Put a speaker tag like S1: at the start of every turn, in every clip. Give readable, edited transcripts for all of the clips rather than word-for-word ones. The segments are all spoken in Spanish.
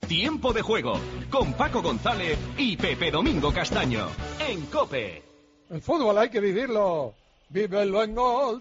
S1: Tiempo de Juego, con Paco González y Pepe Domingo Castaño, en COPE.
S2: El fútbol hay que vivirlo. Vívelo en Gol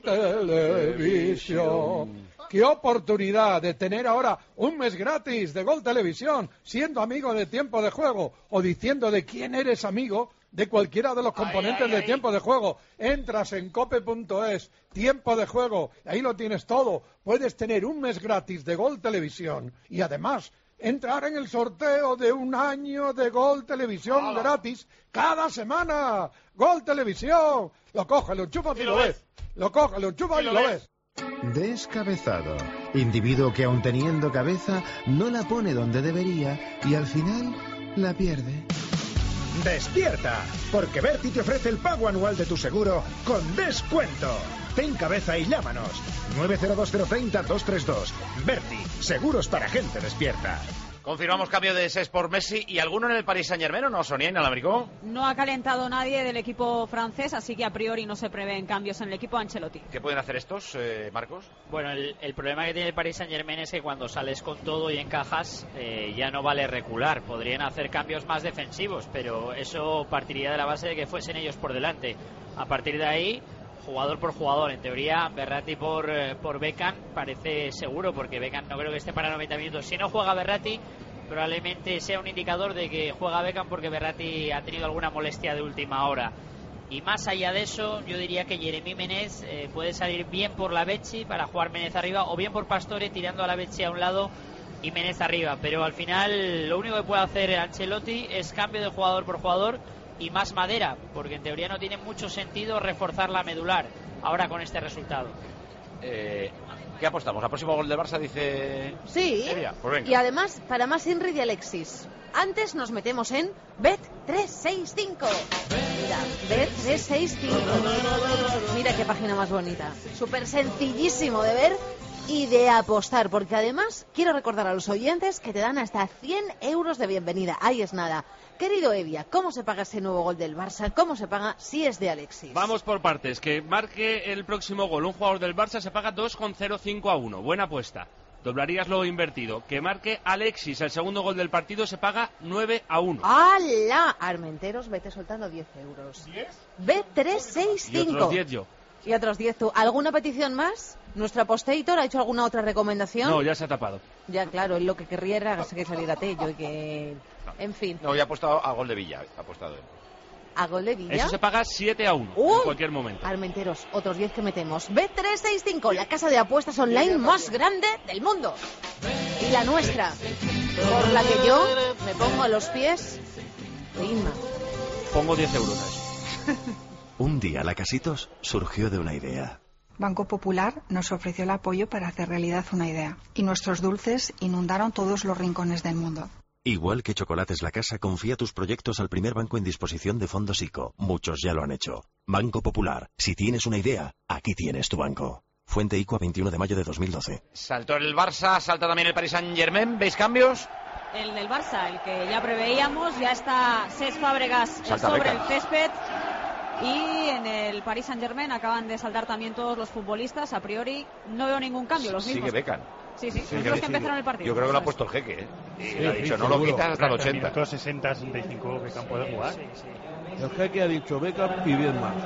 S2: Televisión. ¡Qué oportunidad de tener ahora un mes gratis de Gol Televisión, siendo amigo de Tiempo de Juego o diciendo de quién eres amigo de cualquiera de los componentes de Tiempo de Juego! Entras en cope.es, Tiempo de Juego, ahí lo tienes todo. Puedes tener un mes gratis de Gol Televisión y además entrar en el sorteo de un año de Gol Televisión gratis cada semana. Gol Televisión. Lo coges, lo enchufas y lo ves. Lo coges, lo enchufas y lo ves.
S3: Descabezado. Individuo que aun teniendo cabeza no la pone donde debería y al final la pierde.
S4: ¡Despierta! Porque Berti te ofrece el pago anual de tu seguro con descuento. Ten cabeza y llámanos. 902-030-232. Berti, seguros para gente despierta.
S5: Confirmamos cambio de Cesc por Messi. ¿Y alguno en el Paris Saint-Germain o no, Sonia Inalámbrico?
S6: No ha calentado nadie del equipo francés, así que a priori no se prevén cambios en el equipo Ancelotti.
S5: ¿Qué pueden hacer estos, Marcos?
S7: Bueno, el problema que tiene el Paris Saint-Germain es que cuando sales con todo y encajas, ya no vale recular. Podrían hacer cambios más defensivos, pero eso partiría de la base de que fuesen ellos por delante. A partir de ahí, jugador por jugador, en teoría Verratti por Beckham parece seguro, porque Beckham no creo que esté para 90 minutos. Si no juega Verratti, probablemente sea un indicador de que juega Beckham, porque Verratti ha tenido alguna molestia de última hora. Y más allá de eso, yo diría que Jeremy Menez puede salir bien por la Becchi para jugar Menez arriba, o bien por Pastore tirando a la Becchi a un lado y Menez arriba. Pero al final lo único que puede hacer Ancelotti es cambio de jugador por jugador y más madera, porque en teoría no tiene mucho sentido reforzar la medular ahora con este resultado.
S5: ¿Qué apostamos? ¿Al próximo gol del Barça, dice?
S8: Sí,
S5: pues venga.
S8: Y además para más Henry y Alexis. Antes nos metemos en Bet365. Mira, Bet365. Mira qué página más bonita. Súper sencillísimo de ver y de apostar, porque además quiero recordar a los oyentes que te dan hasta 100 euros de bienvenida. Ahí es nada. Querido Evia, ¿cómo se paga ese nuevo gol del Barça? ¿Cómo se paga si es de Alexis?
S9: Vamos por partes. Que marque el próximo gol un jugador del Barça se paga 2,05 a 1. Buena apuesta. Doblarías lo invertido. Que marque Alexis el segundo gol del partido se paga 9 a 1.
S8: ¡Hala! Armenteros, vete soltando 10 euros.
S9: ¿10?
S8: Bet365.
S9: Y otros 10 yo.
S8: Y otros 10 tú. ¿Alguna petición más? ¿Nuestro apostator ha hecho alguna otra recomendación?
S9: No, ya se ha tapado.
S8: Ya, claro, él lo que querría era que saliera Tello y que... En fin.
S5: No, ya ha apostado a gol de Villa. Ha apostado él.
S8: ¿A gol de Villa?
S9: Eso se paga 7 a 1 en cualquier momento.
S8: Armenteros, otros 10 que metemos. Bet365, la casa de apuestas online más grande del mundo. Y la nuestra, por la que yo me pongo a los pies de Inma.
S9: Pongo 10 euros a eso.
S10: Un día la Casitos surgió de una idea.
S11: Banco Popular nos ofreció el apoyo para hacer realidad una idea. Y nuestros dulces inundaron todos los rincones del mundo.
S10: Igual que Chocolates La Casa, confía tus proyectos al primer banco en disposición de fondos ICO. Muchos ya lo han hecho. Banco Popular. Si tienes una idea, aquí tienes tu banco. Fuente ICO a 21 de mayo de 2012.
S5: Saltó el Barça, salta también el Paris Saint-Germain. ¿Veis cambios?
S6: El del Barça, el que ya preveíamos, ya está Cesc Fábregas sobre el césped. Y en el Paris Saint-Germain acaban de saltar también todos los futbolistas. A priori no veo ningún cambio, los mismos.
S5: Sigue Beckham.
S6: Sí, los que empezaron el partido.
S5: Yo creo que lo ha puesto el Jeque, ¿eh? Y le ha dicho, no lo quitas hasta el 80.
S12: Minuto 60-65 Beckham puede jugar.
S2: Sí. El Jeque ha dicho Beckham y bien más.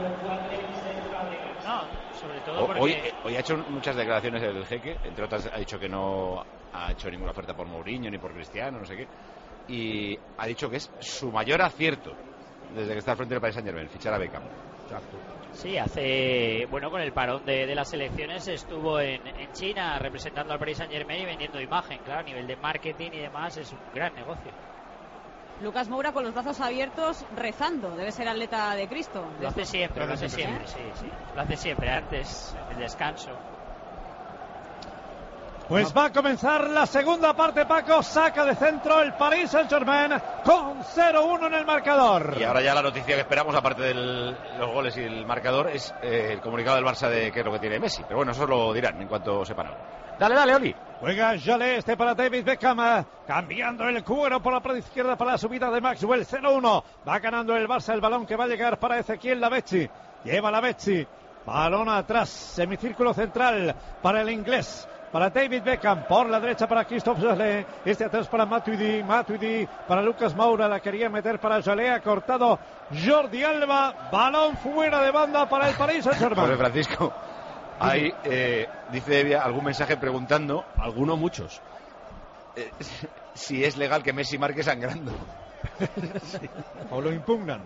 S7: No, sobre todo porque...
S5: Hoy ha hecho muchas declaraciones el Jeque. Entre otras ha dicho que no ha hecho ninguna oferta por Mourinho ni por Cristiano, no sé qué. Y ha dicho que es su mayor acierto desde que está al frente del Paris Saint-Germain, fichar a Beckham.
S2: Exacto.
S7: Sí, con el parón de las elecciones estuvo en China representando al Paris Saint-Germain y vendiendo imagen. Claro, a nivel de marketing y demás es un gran negocio.
S6: Lucas Moura con los brazos abiertos rezando, debe ser atleta de Cristo.
S7: Lo hace siempre, sí. Lo hace siempre, antes, el descanso.
S13: Pues va a comenzar la segunda parte, Paco. Saca de centro el Paris Saint-Germain con 0-1 en el marcador.
S5: Y ahora ya la noticia que esperamos, aparte de los goles y el marcador, es el comunicado del Barça de qué es lo que tiene Messi. Pero bueno, eso lo dirán en cuanto sepan algo. Dale, Oli.
S13: Juega Jalé, para David Beckham, cambiando el cuero por la parte izquierda para la subida de Maxwell. 0-1. Va ganando el Barça el balón que va a llegar para Ezequiel Lavezzi. Lleva Lavezzi. Balón atrás, semicírculo central para el inglés. para David Beckham, por la derecha para Christophe Jalé, este atrás para Matuidi para Lucas Moura, la quería meter para Jalé, ha cortado Jordi Alba, balón fuera de banda para el Paris Saint-Germain.
S5: José Francisco, hay, dice Evia, algún mensaje preguntando,
S9: algunos muchos,
S5: si es legal que Messi marque sangrando.
S13: Sí. ¿O lo impugnan?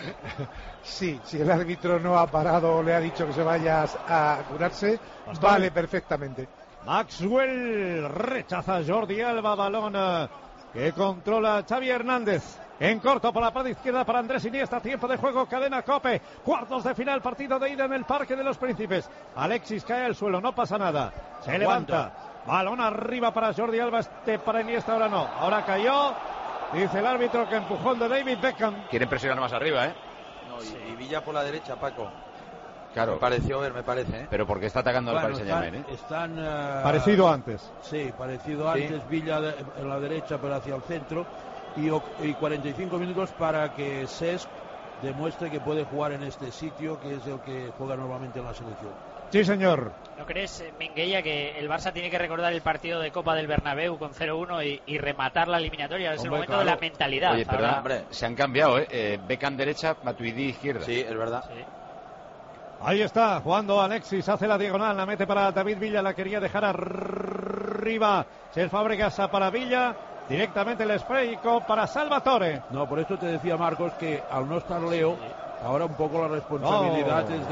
S14: Sí, si el árbitro no ha parado o le ha dicho que se vaya a curarse, vale perfectamente.
S13: Maxwell rechaza Jordi Alba, balón que controla Xavi Hernández. En corto por la parte izquierda para Andrés Iniesta, tiempo de juego, cadena COPE, cuartos de final, partido de ida en el Parque de los Príncipes. Alexis cae al suelo, no pasa nada, se levanta, balón arriba para Jordi Alba, para Iniesta, ahora no, ahora cayó, dice el árbitro que empujón de David Beckham.
S5: Quieren presionar más arriba,
S15: No, y Villa por la derecha, Paco.
S5: Claro.
S15: Me pareció ver, me parece.
S5: Pero porque está atacando al Paris Saint-Germain,
S13: Parecido antes.
S16: Sí, parecido antes, Villa en la derecha pero hacia el centro. Y 45 minutos para que Cesc demuestre que puede jugar en este sitio, que es el que juega normalmente en la selección.
S13: Sí, señor.
S7: ¿No crees, Minguella, que el Barça tiene que recordar el partido de Copa del Bernabéu con 0-1 y rematar la eliminatoria? Es el momento de la mentalidad.
S5: Oye, perdón, se han cambiado, Beckham derecha, Matuidi izquierda.
S15: Sí, es verdad.
S7: Sí.
S13: Ahí está, jugando Alexis, hace la diagonal, la mete para David Villa, la quería dejar arriba. Cesc Fábregas para Villa. Directamente el spray para Salvatore.
S16: No, por eso te decía, Marcos, que al no estar Leo, ahora un poco la responsabilidad es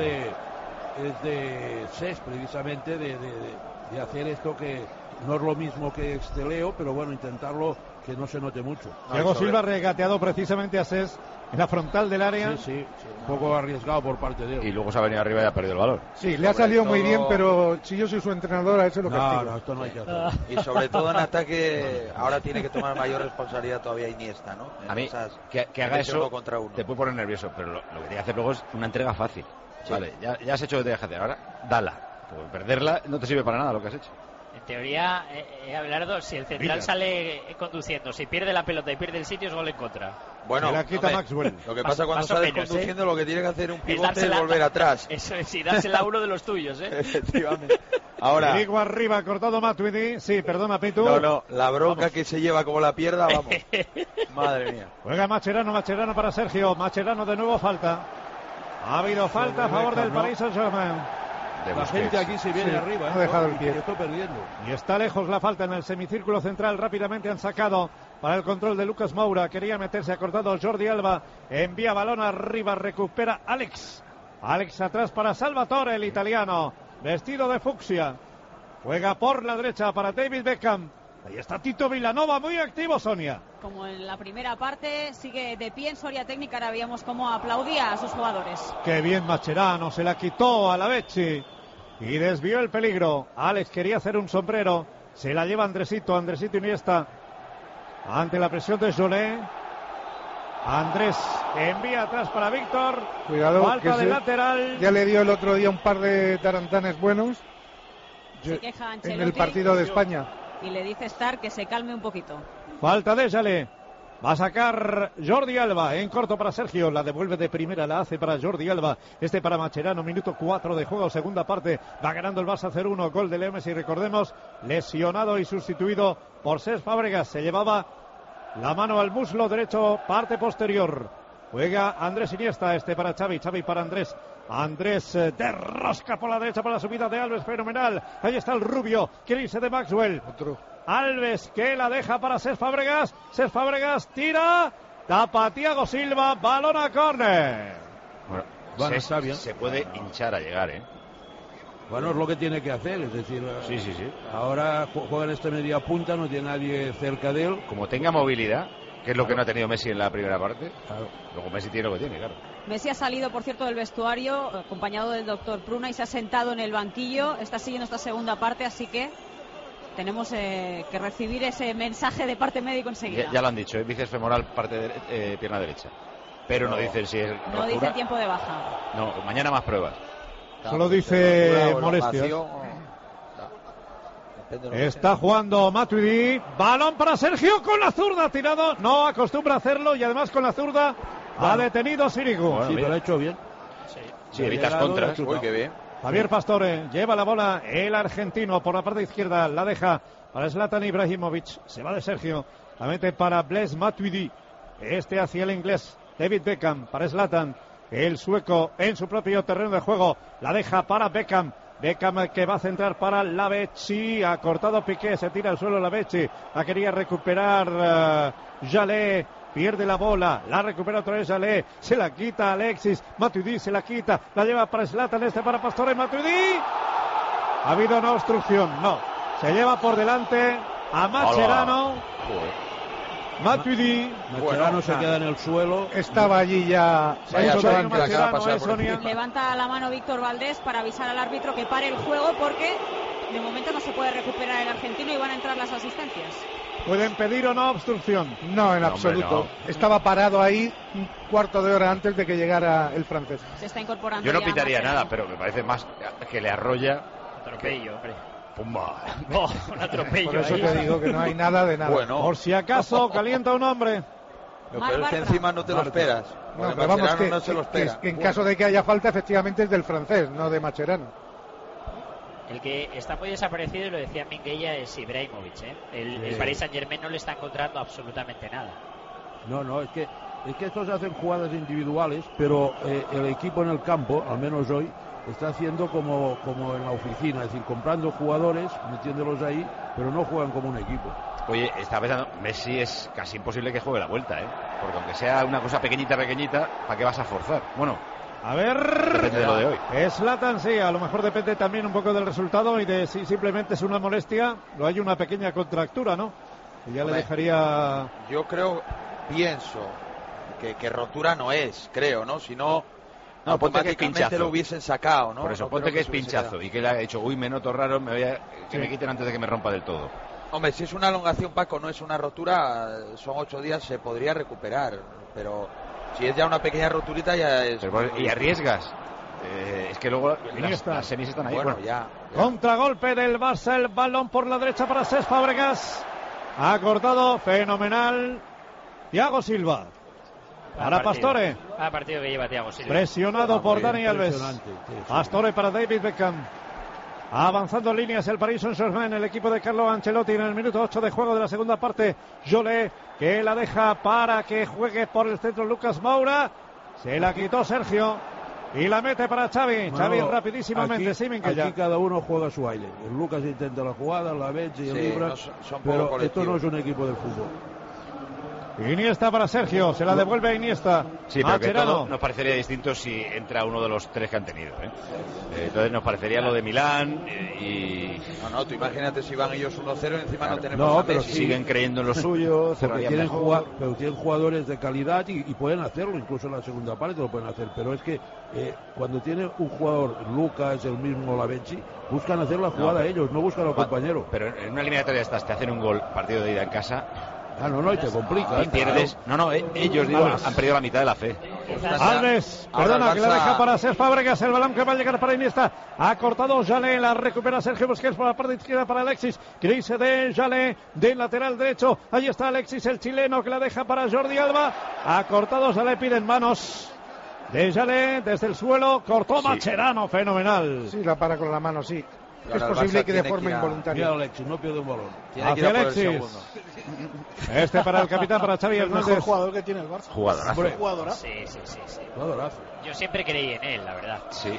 S16: de Cesc, precisamente, de hacer esto, que no es lo mismo que este Leo, pero bueno, intentarlo que no se note mucho.
S13: Thiago Silva regateado precisamente a Cesc en la frontal del área.
S16: Sí, un poco arriesgado por parte de él.
S5: Y luego se ha venido arriba y ha perdido el balón.
S14: Sí, le ha salido muy bien, pero si yo soy su entrenador, a eso lo castigo.
S16: No, esto no hay que hacer.
S15: Y sobre todo en ataque, ahora tiene que tomar mayor responsabilidad todavía Iniesta, ¿no?
S5: A mí, que haga eso, contra uno. Te puede poner nervioso, pero lo que tiene que hacer luego es una entrega fácil. Sí. Vale, ya has hecho lo que tienes que hacer, ahora dala. Porque perderla no te sirve para nada lo que has hecho.
S7: En teoría, Abelardo, si el central sale conduciendo, si pierde la pelota y pierde el sitio, es gol en contra.
S15: Bueno,
S13: la quita Maxwell.
S15: Lo que pasa cuando sales conduciendo, lo que tiene que hacer un pivote es volver atrás.
S7: Eso es, y dársela a uno de los tuyos,
S15: Efectivamente. Ahora.
S13: Digo arriba, cortado Matuidi. Sí, perdona, Pitu.
S15: No, la bronca que se lleva como la pierda, vamos. Madre mía.
S13: Juega Mascherano para Sergio. Mascherano de nuevo falta. Ha habido falta a favor del Paris Saint-Germain.
S16: La gente aquí se viene arriba,
S14: ha dejado el pie.
S16: Está perdiendo.
S13: Y está lejos la falta en el semicírculo central. Rápidamente han sacado para el control de Lucas Moura. Quería meterse, ha cortado Jordi Alba. Envía balón arriba, recupera Alex. Alex atrás para Salvatore, el italiano. Vestido de fucsia. Juega por la derecha para David Beckham. Ahí está Tito Vilanova, muy activo, Sonia.
S6: Como en la primera parte, sigue de pie en Soria Técnica. Ahora veíamos cómo aplaudía a sus jugadores.
S13: Qué bien Mascherano, se la quitó a la Becci y desvió el peligro. Alex quería hacer un sombrero, se la lleva Andresito Iniesta ante la presión de Jolé. Andrés envía atrás para Víctor.
S14: Cuidado,
S13: falta de lateral.
S14: Ya le dio el otro día un par de tarantanes buenos en el partido de España.
S6: Y le dice Stark que se calme un poquito.
S13: Falta de Jalé. Va a sacar Jordi Alba en corto para Sergio. La devuelve de primera, la hace para Jordi Alba. Para Mascherano, minuto 4 de juego, segunda parte. Va ganando el Barça 0-1. Gol de Leo Messi, recordemos, lesionado y sustituido por Cesc Fábregas. Se llevaba la mano al muslo derecho, parte posterior. Juega Andrés Iniesta, para Xavi para Andrés. Andrés de rosca por la derecha para la subida de Alves, fenomenal. Ahí está el rubio, quiere irse de Maxwell. Alves que la deja para Cesc Fábregas. Cesc Fábregas tira, tapa Thiago Silva, balón a córner.
S5: Bueno, está bien. Se puede hinchar a llegar,
S16: Bueno, es lo que tiene que hacer, es decir,
S5: sí.
S16: Ahora juega en esta media punta, no tiene nadie cerca de él.
S5: Como tenga movilidad, que es lo que no ha tenido Messi en la primera parte, luego Messi tiene lo que tiene, claro.
S6: Messi ha salido, por cierto, del vestuario acompañado del doctor Pruna y se ha sentado en el banquillo. Está siguiendo esta segunda parte, así que tenemos que recibir ese mensaje de parte médico enseguida.
S5: Ya lo han dicho, bíceps femoral, pierna derecha. Pero no dicen si es rotura.
S6: No dicen tiempo de baja.
S5: No, mañana más pruebas.
S13: Solo dice molestias. Está jugando Matuidi. Balón para Sergio con la zurda tirado. No acostumbra hacerlo y además con la zurda ha detenido Sirigu.
S16: Bueno, sí, pero lo ha hecho bien.
S5: Sí, evitas contras.
S15: Uy, qué bien.
S13: Javier Pastore lleva la bola, el argentino por la parte izquierda, la deja para Zlatan Ibrahimovic, se va de Sergio, la mete para Blaise Matuidi, hacia el inglés, David Beckham para Zlatan, el sueco en su propio terreno de juego, la deja para Beckham que va a centrar para Lavezzi, ha cortado Piqué, se tira al suelo Lavezzi, la quería recuperar Jalé, pierde la bola, la recupera otra vez Jalé, se la quita Alexis, Matuidi se la quita, la lleva para Zlatan, para Pastore, Matuidi, ha habido una obstrucción, no, se lleva por delante a Mascherano. Matuidi,
S16: Mascherano se queda en el suelo.
S14: Estaba allí ya.
S6: Levanta la mano Víctor Valdés para avisar al árbitro que pare el juego porque de momento no se puede recuperar el argentino y van a entrar las asistencias.
S13: ¿Pueden pedir o no obstrucción?
S14: No, en absoluto. No. Estaba parado ahí un cuarto de hora antes de que llegara el francés.
S6: Se está incorporando.
S5: Yo no pitaría nada, pero me parece más que le arrolla.
S7: Atropello, hombre.
S5: ¡Pumba!
S7: No, un atropello.
S14: Por eso te digo que no hay nada de nada.
S13: Bueno. Por si acaso calienta un hombre.
S15: Pero es que encima no te lo esperas.
S14: No, pero vamos, que,
S15: no se lo espera.
S14: Que en caso de que haya falta, efectivamente es del francés, no de Mascherano.
S7: El que está muy desaparecido, y lo decía Minguella, es Ibrahimovic. El Paris Saint-Germain no le está encontrando absolutamente nada.
S16: No, es que estos hacen jugadas individuales, pero el equipo en el campo, al menos hoy, está haciendo como en la oficina, es decir, comprando jugadores, metiéndolos ahí, pero no juegan como un equipo.
S5: Oye, estaba pensando, Messi es casi imposible que juegue la vuelta, porque aunque sea una cosa pequeñita, ¿para qué vas a forzar? Bueno,
S13: a ver,
S5: depende de lo de hoy.
S13: Zlatan, sí, a lo mejor depende también un poco del resultado y de si simplemente es una molestia, no hay una pequeña contractura, ¿no? Y ya le dejaría...
S15: Yo pienso que rotura no es, creo, ¿no? Si no...
S5: No,
S15: automáticamente lo hubiesen sacado, ¿no?
S5: Por eso,
S15: no
S5: ponte que es pinchazo y que le ha hecho, me noto raro, que me quiten antes de que me rompa del todo.
S15: Hombre, si es una elongación, Paco, no es una rotura, son 8 días, se podría recuperar, pero si es ya una pequeña roturita ya es...
S5: Y arriesgas. Es que luego las semis están ahí.
S15: Bueno, ya.
S13: Contragolpe del Barça, el balón por la derecha para Cesc Fábregas. Ha cortado, fenomenal, Thiago Silva. Para Pastore.
S7: Partido que lleva Thiago Silva.
S13: Presionado por Dani Alves. Pastore para David Beckham. Avanzando líneas el Paris Saint-Germain, el equipo de Carlo Ancelotti en el minuto 8 de juego de la segunda parte. Jolé, que la deja para que juegue por el centro Lucas Moura. Se la quitó Sergio y la mete para Xavi. Xavi rapidísimamente.
S16: Aquí cada uno juega su aire. El Lucas intenta la jugada, la Benz y el Libra. Pero esto no es un equipo de fútbol.
S13: Iniesta para Sergio, se la devuelve a Iniesta.
S5: Sí, pero que todo nos parecería distinto si entra uno de los 3 que han tenido. Entonces nos parecería lo de Milán y...
S15: No, tú imagínate si van ellos 1-0 encima no tenemos a
S5: pero
S15: Messi.
S5: Siguen creyendo en lo suyo,
S16: pero tienen jugadores de calidad y pueden hacerlo, incluso en la segunda parte lo pueden hacer, pero es que cuando tiene un jugador, Lucas, el mismo Lavezzi, buscan hacer la jugada ellos, no buscan al compañero.
S5: Pero en una eliminatoria de estas te hacen un gol, partido de ida en casa...
S16: y te complica.
S5: Y pierdes. Ellos han perdido la mitad de la fe.
S13: Alves, perdona, que la deja para Cesc Fábregas, el balón que va a llegar para Iniesta. Ha cortado Jalé, la recupera Sergio Busquets por la parte izquierda para Alexis. Crise de Jalé, de lateral derecho. Ahí está Alexis, el chileno, que la deja para Jordi Alba. Ha cortado Jalé, piden manos de Jalé desde el suelo. Cortó Mascherano, fenomenal.
S14: Sí, la para con la mano, sí. Es posible que de forma involuntaria.
S16: Mira, Alexis, no pierde un balón.
S13: Hacia Alexis. Para el capitán, para Xavi Hernández.
S14: El mejor jugador que tiene el Barça.
S5: Jugadorazo.
S7: Sí.
S16: Jugadorazo.
S7: Yo siempre creí en él, la verdad.
S5: Sí.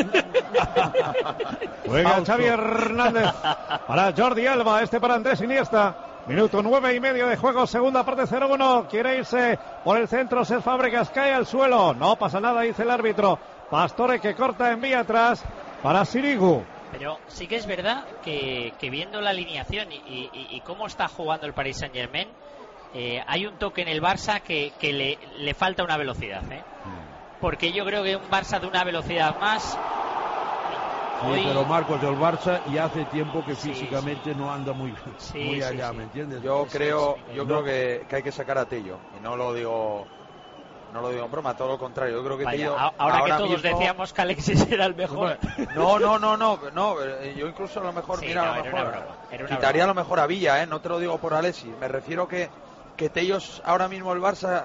S13: Juega Xavi Hernández para Jordi Alba, para Andrés Iniesta. Minuto 9:30 de juego, segunda parte 0-1. Quiere irse por el centro, Cesc Fábregas cae al suelo. No pasa nada, dice el árbitro. Pastore que corta, envía atrás para Sirigu.
S7: Pero sí que es verdad que viendo la alineación y cómo está jugando el Paris Saint-Germain, hay un toque en el Barça que le falta una velocidad. Porque yo creo que un Barça de una velocidad más...
S16: Sí, pero Marcos, el Barça ya hace tiempo que físicamente no anda muy allá, ¿me entiendes?
S15: Yo creo que hay que sacar a Tello, y no lo digo en broma, todo lo contrario. Yo creo que Tello,
S7: ahora que todos mismo... decíamos que Alexis era el mejor.
S15: No, yo incluso a lo mejor, a lo mejor quitaría a lo mejor a Villa, no te lo digo por Alexis, me refiero que Tello ahora mismo el Barça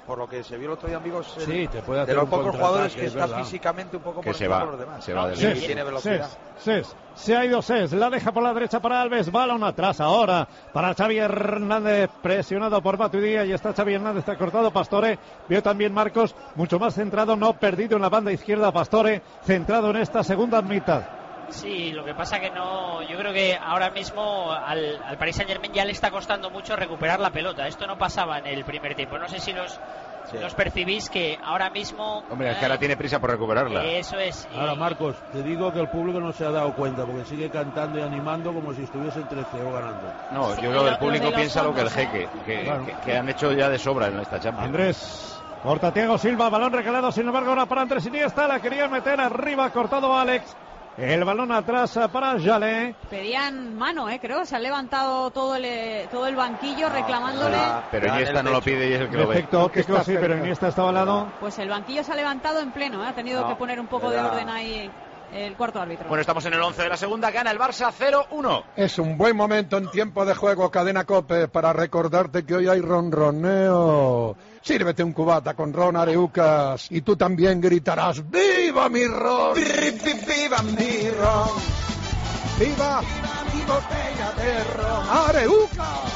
S15: por lo que se vio el otro día, amigos,
S16: sí, te puede hacer
S15: de los
S16: un
S15: pocos jugadores que está
S16: verdad.
S15: físicamente un poco
S5: Que
S15: por
S5: se
S15: encima
S5: va,
S15: de los demás.
S5: se va del
S15: Sí,
S5: equipo.
S15: tiene velocidad.
S13: Se ha ido Ses, la deja por la derecha para Alves, balón atrás ahora para Xavi Hernández, presionado por Matuidi, y está Xavi Hernández, está cortado Pastore, vio también Marcos, mucho más centrado, no perdido en la banda izquierda Pastore, centrado en esta segunda mitad.
S7: Sí, lo que pasa que no, yo creo que ahora mismo al Paris Saint-Germain ya le está costando mucho recuperar la pelota. Esto no pasaba en el primer tiempo. No sé si los percibís, que ahora mismo...
S5: Hombre, es que ahora tiene prisa por recuperarla.
S7: Eso es.
S16: Ahora, Marcos, te digo que el público no se ha dado cuenta porque sigue cantando y animando como si estuviesen 3-0 ganando.
S5: No, yo creo que el público piensa lo que el jeque, que han hecho ya de sobra en esta Champions.
S13: Andrés, corta Thiago Silva, balón recalado, sin embargo ahora para Andrés Iniesta, la quería meter arriba, cortado Alex. El balón atrás para Jalé.
S6: Pedían mano, creo. Se ha levantado todo el banquillo reclamándole.
S5: Pero Iniesta no lo pide y es el que lo ve.
S13: Perfecto, Kiko, sí, pero Iniesta estaba al lado.
S6: Pues el banquillo se ha levantado en pleno. Ha tenido que poner un poco de orden ahí el cuarto árbitro.
S5: Bueno, estamos en el 11 de la segunda. Gana el Barça 0-1.
S2: Es un buen momento en tiempo de juego, Cadena COPE, para recordarte que hoy hay ronroneo. Sírvete un cubata con ron Areucas y tú también gritarás ¡Viva mi ron! ¡Viva mi ron! ¡Viva mi botella de ron! ¡Areucas!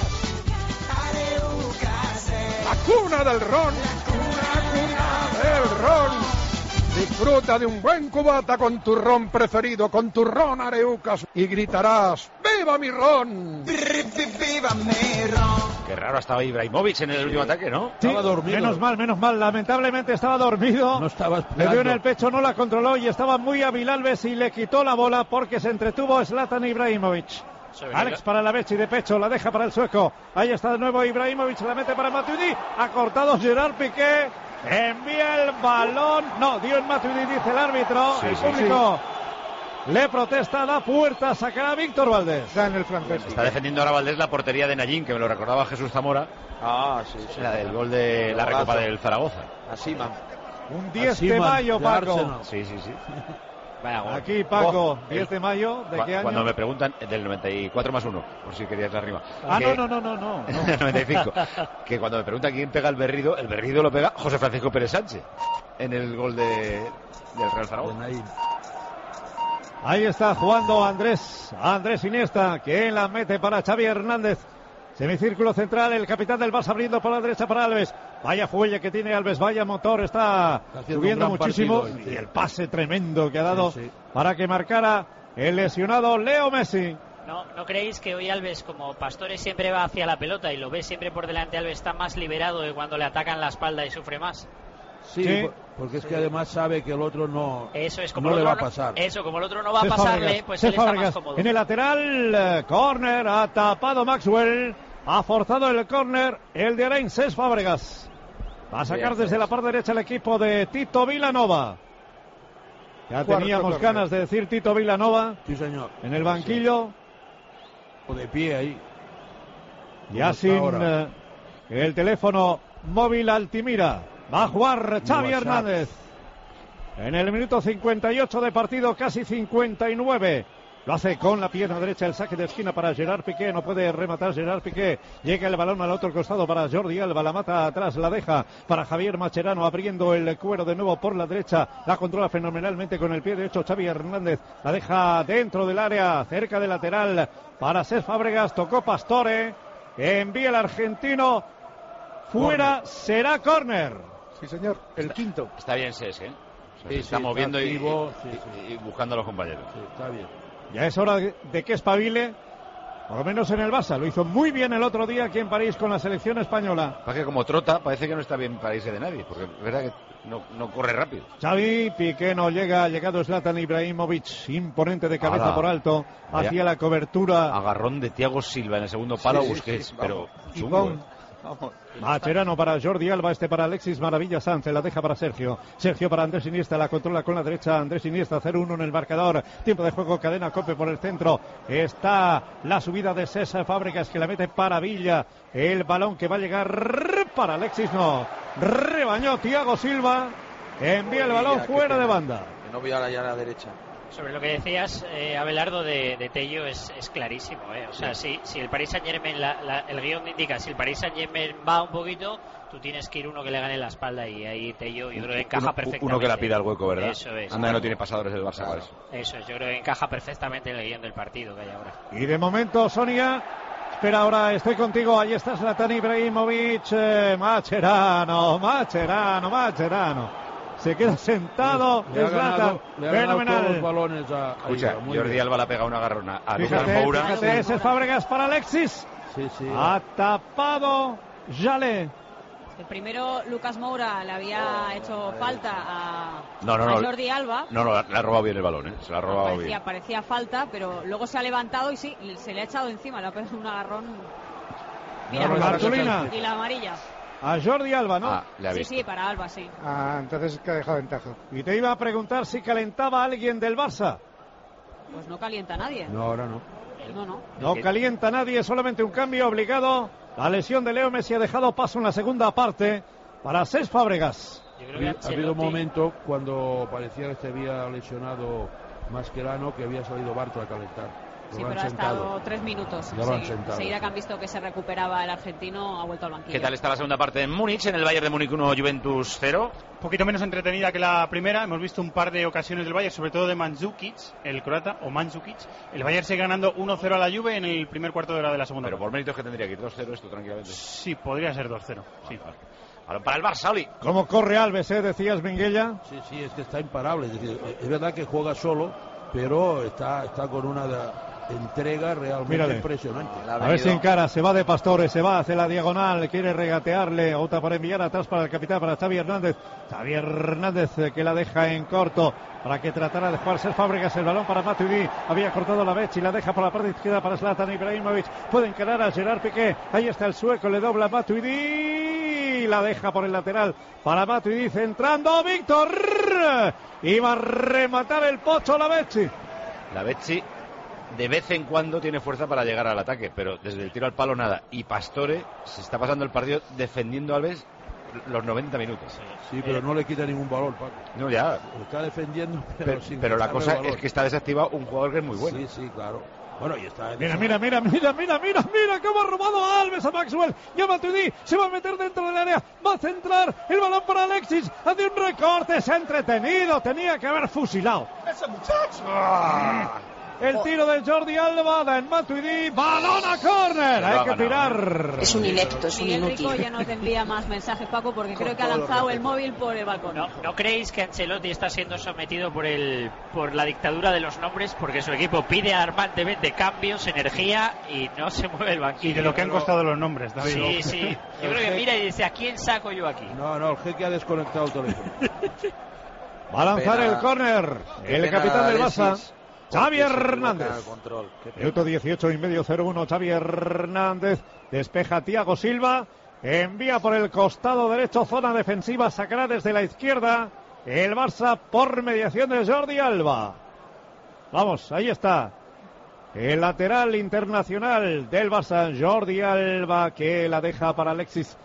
S2: ¡La cuna del ron! ¡La cuna del ron! Disfruta de un buen cubata con tu ron preferido, con tu ron Areucas, y gritarás ¡Viva mi ron! ¡Viva mi ron!
S5: Qué raro estaba Ibrahimovic en el último ataque, ¿no?
S13: Sí,
S16: estaba dormido.
S13: Menos mal, lamentablemente estaba dormido.
S16: No estaba esperando.
S13: Le dio en el pecho, no la controló y estaba muy hábil Alves y le quitó la bola porque se entretuvo Zlatan Ibrahimovic. Alex para la Becci de pecho, la deja para el sueco. Ahí está de nuevo Ibrahimovic, la mete para Matuidi. Ha cortado Gerard Piqué. Envía el balón. No, dio en Matuidi, dice el árbitro.
S5: Sí,
S13: el
S5: sí,
S13: público le protesta, da puerta, sacará Víctor Valdés.
S14: Está en el francés.
S5: Está defendiendo ahora Valdés la portería de Nayín, que me lo recordaba Jesús Zamora.
S15: Sí.
S5: La del gol de la Recopa del Zaragoza.
S15: Así, man.
S13: Un 10 de mayo, Paco.
S5: Sí.
S13: Aquí, Paco, 10 de mayo, ¿de qué año?
S5: Cuando me preguntan, del 94 más 1, por si querías la rima.
S13: Ah,
S5: que...
S13: no.
S5: 95. Que cuando me preguntan quién pega el berrido lo pega José Francisco Pérez Sánchez en el gol del Real Zaragoza.
S13: Ahí está jugando Andrés Iniesta, que la mete para Xavi Hernández. Semicírculo central, el capitán del Barça abriendo por la derecha para Alves. Vaya fuelle que tiene Alves, vaya motor, está subiendo muchísimo.
S16: Partido,
S13: y el pase tremendo que ha dado para que marcara el lesionado Leo Messi.
S7: ¿No creéis que hoy Alves, como Pastore siempre va hacia la pelota y lo ve siempre por delante, Alves está más liberado de cuando le atacan la espalda y sufre más?
S16: Sí, porque es que además sabe que el otro no,
S7: eso es, como
S16: no le va a
S7: no,
S16: pasar.
S7: Eso, como el otro no va a pasarle, pues él está más cómodo.
S13: En el lateral, córner, ha tapado Maxwell, ha forzado el córner, el de Alain Cesc Fábregas. Va a sacar desde la parte derecha el equipo de Tito Vilanova. Ya teníamos ganas de decir Tito Vilanova.
S16: Sí, señor.
S13: En el banquillo.
S16: O de pie ahí.
S13: Ya sin el teléfono móvil Altimira. Va a jugar Xavi Hernández. En el minuto 58 de partido, casi 59. Lo hace con la pierna derecha, el saque de esquina para Gerard Piqué. No puede rematar Gerard Piqué. Llega el balón al otro costado para Jordi Alba. La mata atrás, la deja para Javier Mascherano, abriendo el cuero de nuevo por la derecha. La controla fenomenalmente con el pie derecho Xavi Hernández. La deja dentro del área, cerca del lateral para Cesc Fábregas. Tocó Pastore. Envía el argentino. Fuera, será córner.
S14: Sí, señor, el quinto.
S5: Está bien Cesc,
S16: Sí,
S5: está moviendo
S16: activo,
S5: y buscando a los compañeros.
S16: Sí, está bien.
S13: Ya es hora de que espabile, por lo menos en el Barça. Lo hizo muy bien el otro día aquí en París con la selección española.
S5: Pasa que como trota, parece que no está bien para irse de nadie, porque es verdad que no corre rápido.
S13: Xavi, Piqué no llega, ha llegado Zlatan Ibrahimovic, imponente de cabeza
S5: Ahora,
S13: por alto, hacia la cobertura.
S5: Agarrón de Thiago Silva en el segundo palo, Busquets, pero chungo.
S13: Mascherano para Jordi Alba, para Alexis Maravilla Sánchez, la deja para Sergio para Andrés Iniesta, la controla con la derecha Andrés Iniesta, 0-1 en el marcador, tiempo de juego, Cadena COPE por el centro, está la subida de Cesc Fábregas que la mete para Villa, el balón que va a llegar para Alexis, no, rebañó Thiago Silva, envía el balón fuera de banda.
S15: Que no vio a la derecha.
S7: Sobre lo que decías, Abelardo, de Tello, es clarísimo. O sea, si el Paris Saint-Germain, el guión indica, si el Paris Saint-Germain va un poquito, tú tienes que ir uno que le gane la espalda, y ahí Tello yo creo que encaja perfectamente.
S5: Uno que la pida al hueco, ¿verdad?
S7: Eso es.
S5: Anda, no tiene pasadores el Barça para eso.
S7: Eso es, yo creo que encaja perfectamente en el guión del partido que hay ahora.
S13: Y de momento, Sonia, espera, ahora estoy contigo, ahí está Zlatan Ibrahimovic, Mascherano. Se queda sentado, Zlatan, fenomenal.
S16: Todos los balones
S5: Escucha, Jordi Alba le ha pegado una garrona a Lucas
S13: Fíjate,
S5: Moura.
S13: ese Fábregas para Alexis.
S16: Sí.
S13: Ha tapado Jalé.
S6: El primero, Lucas Moura le había hecho falta a Jordi Alba.
S5: No, le ha robado bien el balón, se lo ha robado bien.
S6: Parecía falta, pero luego se ha levantado y sí, se le ha echado encima, le ha pegado un agarrón. Mira,
S13: Martulina.
S6: Y la amarilla.
S13: A Jordi Alba, ¿no?
S6: Sí, para Alba, sí.
S14: Entonces que ha dejado ventaja.
S13: Y te iba a preguntar si calentaba a alguien del Barça.
S6: Pues no calienta a nadie.
S16: No, ahora no.
S13: No calienta a nadie, solamente un cambio obligado. La lesión de Leo Messi ha dejado paso en la segunda parte para Cesc Fábregas.
S16: Ha habido un momento cuando parecía que se había lesionado Mascherano, que había salido Bartra a calentar.
S6: Sí, pero ha estado 3 minutos. Enseguida que han visto que se recuperaba el argentino, ha vuelto al banquillo.
S5: ¿Qué tal está la segunda parte en Múnich, en el Bayern de Múnich 1, Juventus 0?
S17: Un poquito menos entretenida que la primera. Hemos visto un par de ocasiones del Bayern, sobre todo de Mandzukic, el croata, o Mandzukic. El Bayern sigue ganando 1-0 a la Juve en el primer cuarto de hora de la segunda.
S5: Pero por méritos que tendría que ir 2-0 esto tranquilamente.
S17: Sí, podría ser 2-0. Sí.
S5: Para el Barça, Oli.
S13: ¿Cómo corre Alves, decías, Minguella?
S16: Sí, es que está imparable. Es verdad que juega solo, pero está con una entrega realmente impresionante.
S13: A ver si encara, se va de Pastore, se va, hace la diagonal, quiere regatearle, otra para enviar atrás para el capitán, para Xavi Hernández. Xavi Hernández que la deja en corto para que tratara de jugar Cesc Fábregas, el balón para Matuidi, había cortado la Becci, la deja por la parte izquierda para Zlatan Ibrahimovic, puede encarar a Gerard Piqué, ahí está el sueco, le dobla Matuidi, la deja por el lateral para Matuidi, centrando Víctor, iba a rematar el Pocho la Becci.
S5: La Becci de vez en cuando tiene fuerza para llegar al ataque, pero desde el tiro al palo nada. Y Pastore se está pasando el partido defendiendo a Alves los 90 minutos.
S16: Sí, pero no le quita ningún valor, Paco.
S5: No, ya.
S16: Lo está defendiendo,
S5: pero la cosa es que está desactivado un jugador que es muy bueno.
S16: Sí, claro. Bueno, y está.
S13: Mira, cómo ha robado a Alves a Maxwell. Ya Matuidi se va a meter dentro del área, va a centrar el balón para Alexis, hace un recorte, se ha entretenido, tenía que haber fusilado.
S18: ¡Ese muchacho!
S13: El tiro de Jordi Alba, da en Matuidi, balón a córner, hay que tirar.
S8: Es un inepto, es un inútil.
S6: Rico ya no te envía más mensajes, Paco, porque creo que ha lanzado el móvil por el balcón.
S7: ¿No creéis que Ancelotti está siendo sometido por la dictadura de los nombres? Porque su equipo pide alarmantemente cambios, energía, y no se mueve el banquillo.
S17: Y de lo que han costado los nombres, David.
S7: Sí. Yo creo que mira y dice, ¿a quién saco yo aquí?
S16: No, el jeque ha desconectado el teléfono.
S13: Va a lanzar el córner el capitán del Barça, Xavi Hernández. Minuto 18 y medio, 0-1. Xavi Hernández despeja a Thiago Silva, envía por el costado derecho, zona defensiva, sacará desde la izquierda el Barça por mediación de Jordi Alba. Vamos, ahí está el lateral internacional del Barça, Jordi Alba, que la deja para Alexis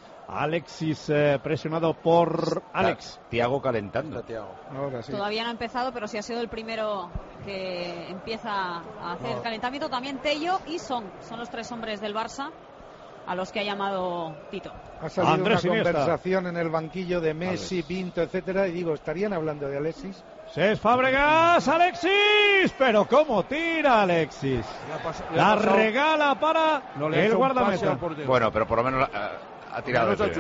S13: presionado por Alex.
S5: Thiago calentando.
S14: Ahora sí.
S6: Todavía no ha empezado, pero sí ha sido el primero que empieza a hacer calentamiento. También Tello y Son los 3 hombres del Barça a los que ha llamado Tito.
S14: Ha salido Andrés una conversación en el banquillo de Messi, Pinto, etcétera, y digo, ¿estarían hablando de Alexis?
S13: Cesc Fábregas, Alexis, pero cómo tira Alexis. La regala para el guardameta.
S5: Bueno, pero por lo menos ha tirado.
S15: Qué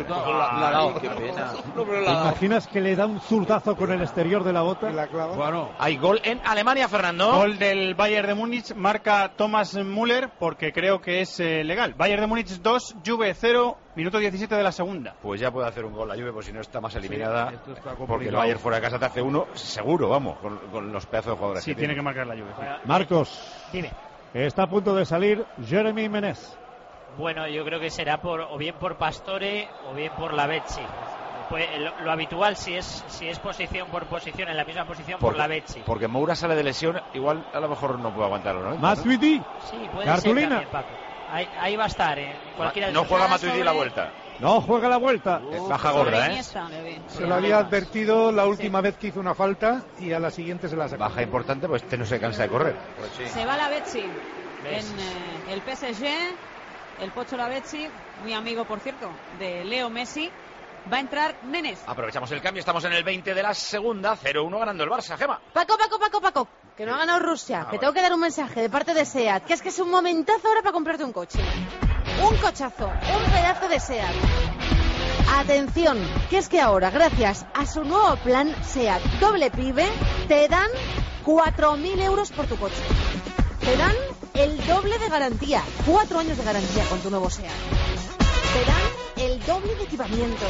S15: pena.
S13: ¿Te imaginas que le da un zurdazo con el exterior de la bota?
S5: Bueno, hay gol en Alemania, Fernando.
S17: Gol del Bayern de Múnich, marca Thomas Müller, porque creo que es legal. Bayern de Múnich 2, Juve 0, minuto 17 de la segunda.
S5: Pues ya puede hacer un gol la Juve, pues si no está más eliminada, porque el Bayern fuera de casa te hace uno, seguro, vamos, con los pedazos de jugadores.
S17: Sí, tiene que marcar la Juve.
S13: Marcos,
S7: dime.
S13: Está a punto de salir Jeremy Menez.
S7: Bueno, yo creo que será o bien por Pastore o bien por la Becci. Pues lo habitual, si es posición por posición, en la misma posición, por la Becci.
S5: Porque Moura sale de lesión, igual a lo mejor no puede aguantarlo, ¿no?
S13: Matuidi.
S7: Sí, puede
S13: Cartulina.
S7: ser también, Paco. Ahí va a estar, cualquiera de
S5: no juega Matuidi la vuelta.
S13: No juega la vuelta.
S5: Baja gorda, ¿eh?
S14: Se lo había advertido la última vez que hizo una falta y a la siguiente se la sacó.
S5: Baja importante, pues no se cansa de correr.
S15: Pues sí.
S6: Se va la Betsi en el PSG, el Pocho Lavezzi, muy amigo, por cierto, de Leo Messi. Va a entrar Menes.
S5: Aprovechamos el cambio, estamos en el 20 de la segunda, 0-1 ganando el Barça, Gema.
S8: Paco, que no ha ganado Rusia, que tengo que dar un mensaje de parte de SEAT, que es un momentazo ahora para comprarte un coche. Un cochazo, un pedazo de SEAT. Atención, que es que ahora, gracias a su nuevo plan SEAT doble PIB, te dan 4.000 euros por tu coche. Te dan el doble de garantía, 4 años de garantía con tu nuevo SEAT. Te dan el doble de equipamiento.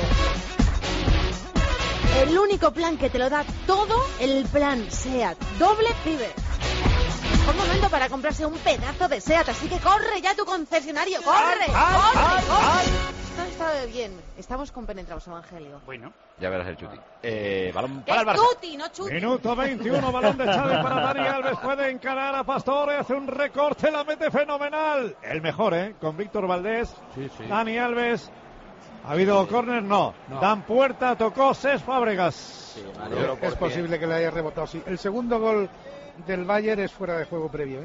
S8: El único plan que te lo da todo, el plan SEAT doble PIB. Mejor momento para comprarse un pedazo de SEAT, así que corre ya a tu concesionario, corre. Esto está bien. Estamos compenetrados, Evangelio.
S17: Bueno.
S5: Ya verás el chuti. Balón para el Barça.
S8: Chuti, no chuti.
S13: Minuto 21, balón de Xavi para Dani Alves. Puede encarar a Pastore, hace un recorte, la mete fenomenal. El mejor, con Víctor Valdés.
S16: Sí.
S13: Dani Alves. ¿Ha habido córner? No. Dan Puerta, tocó Cesc Fábregas.
S15: Sí,
S14: es posible que le haya rebotado, sí. El segundo gol del Bayern es fuera de juego previo,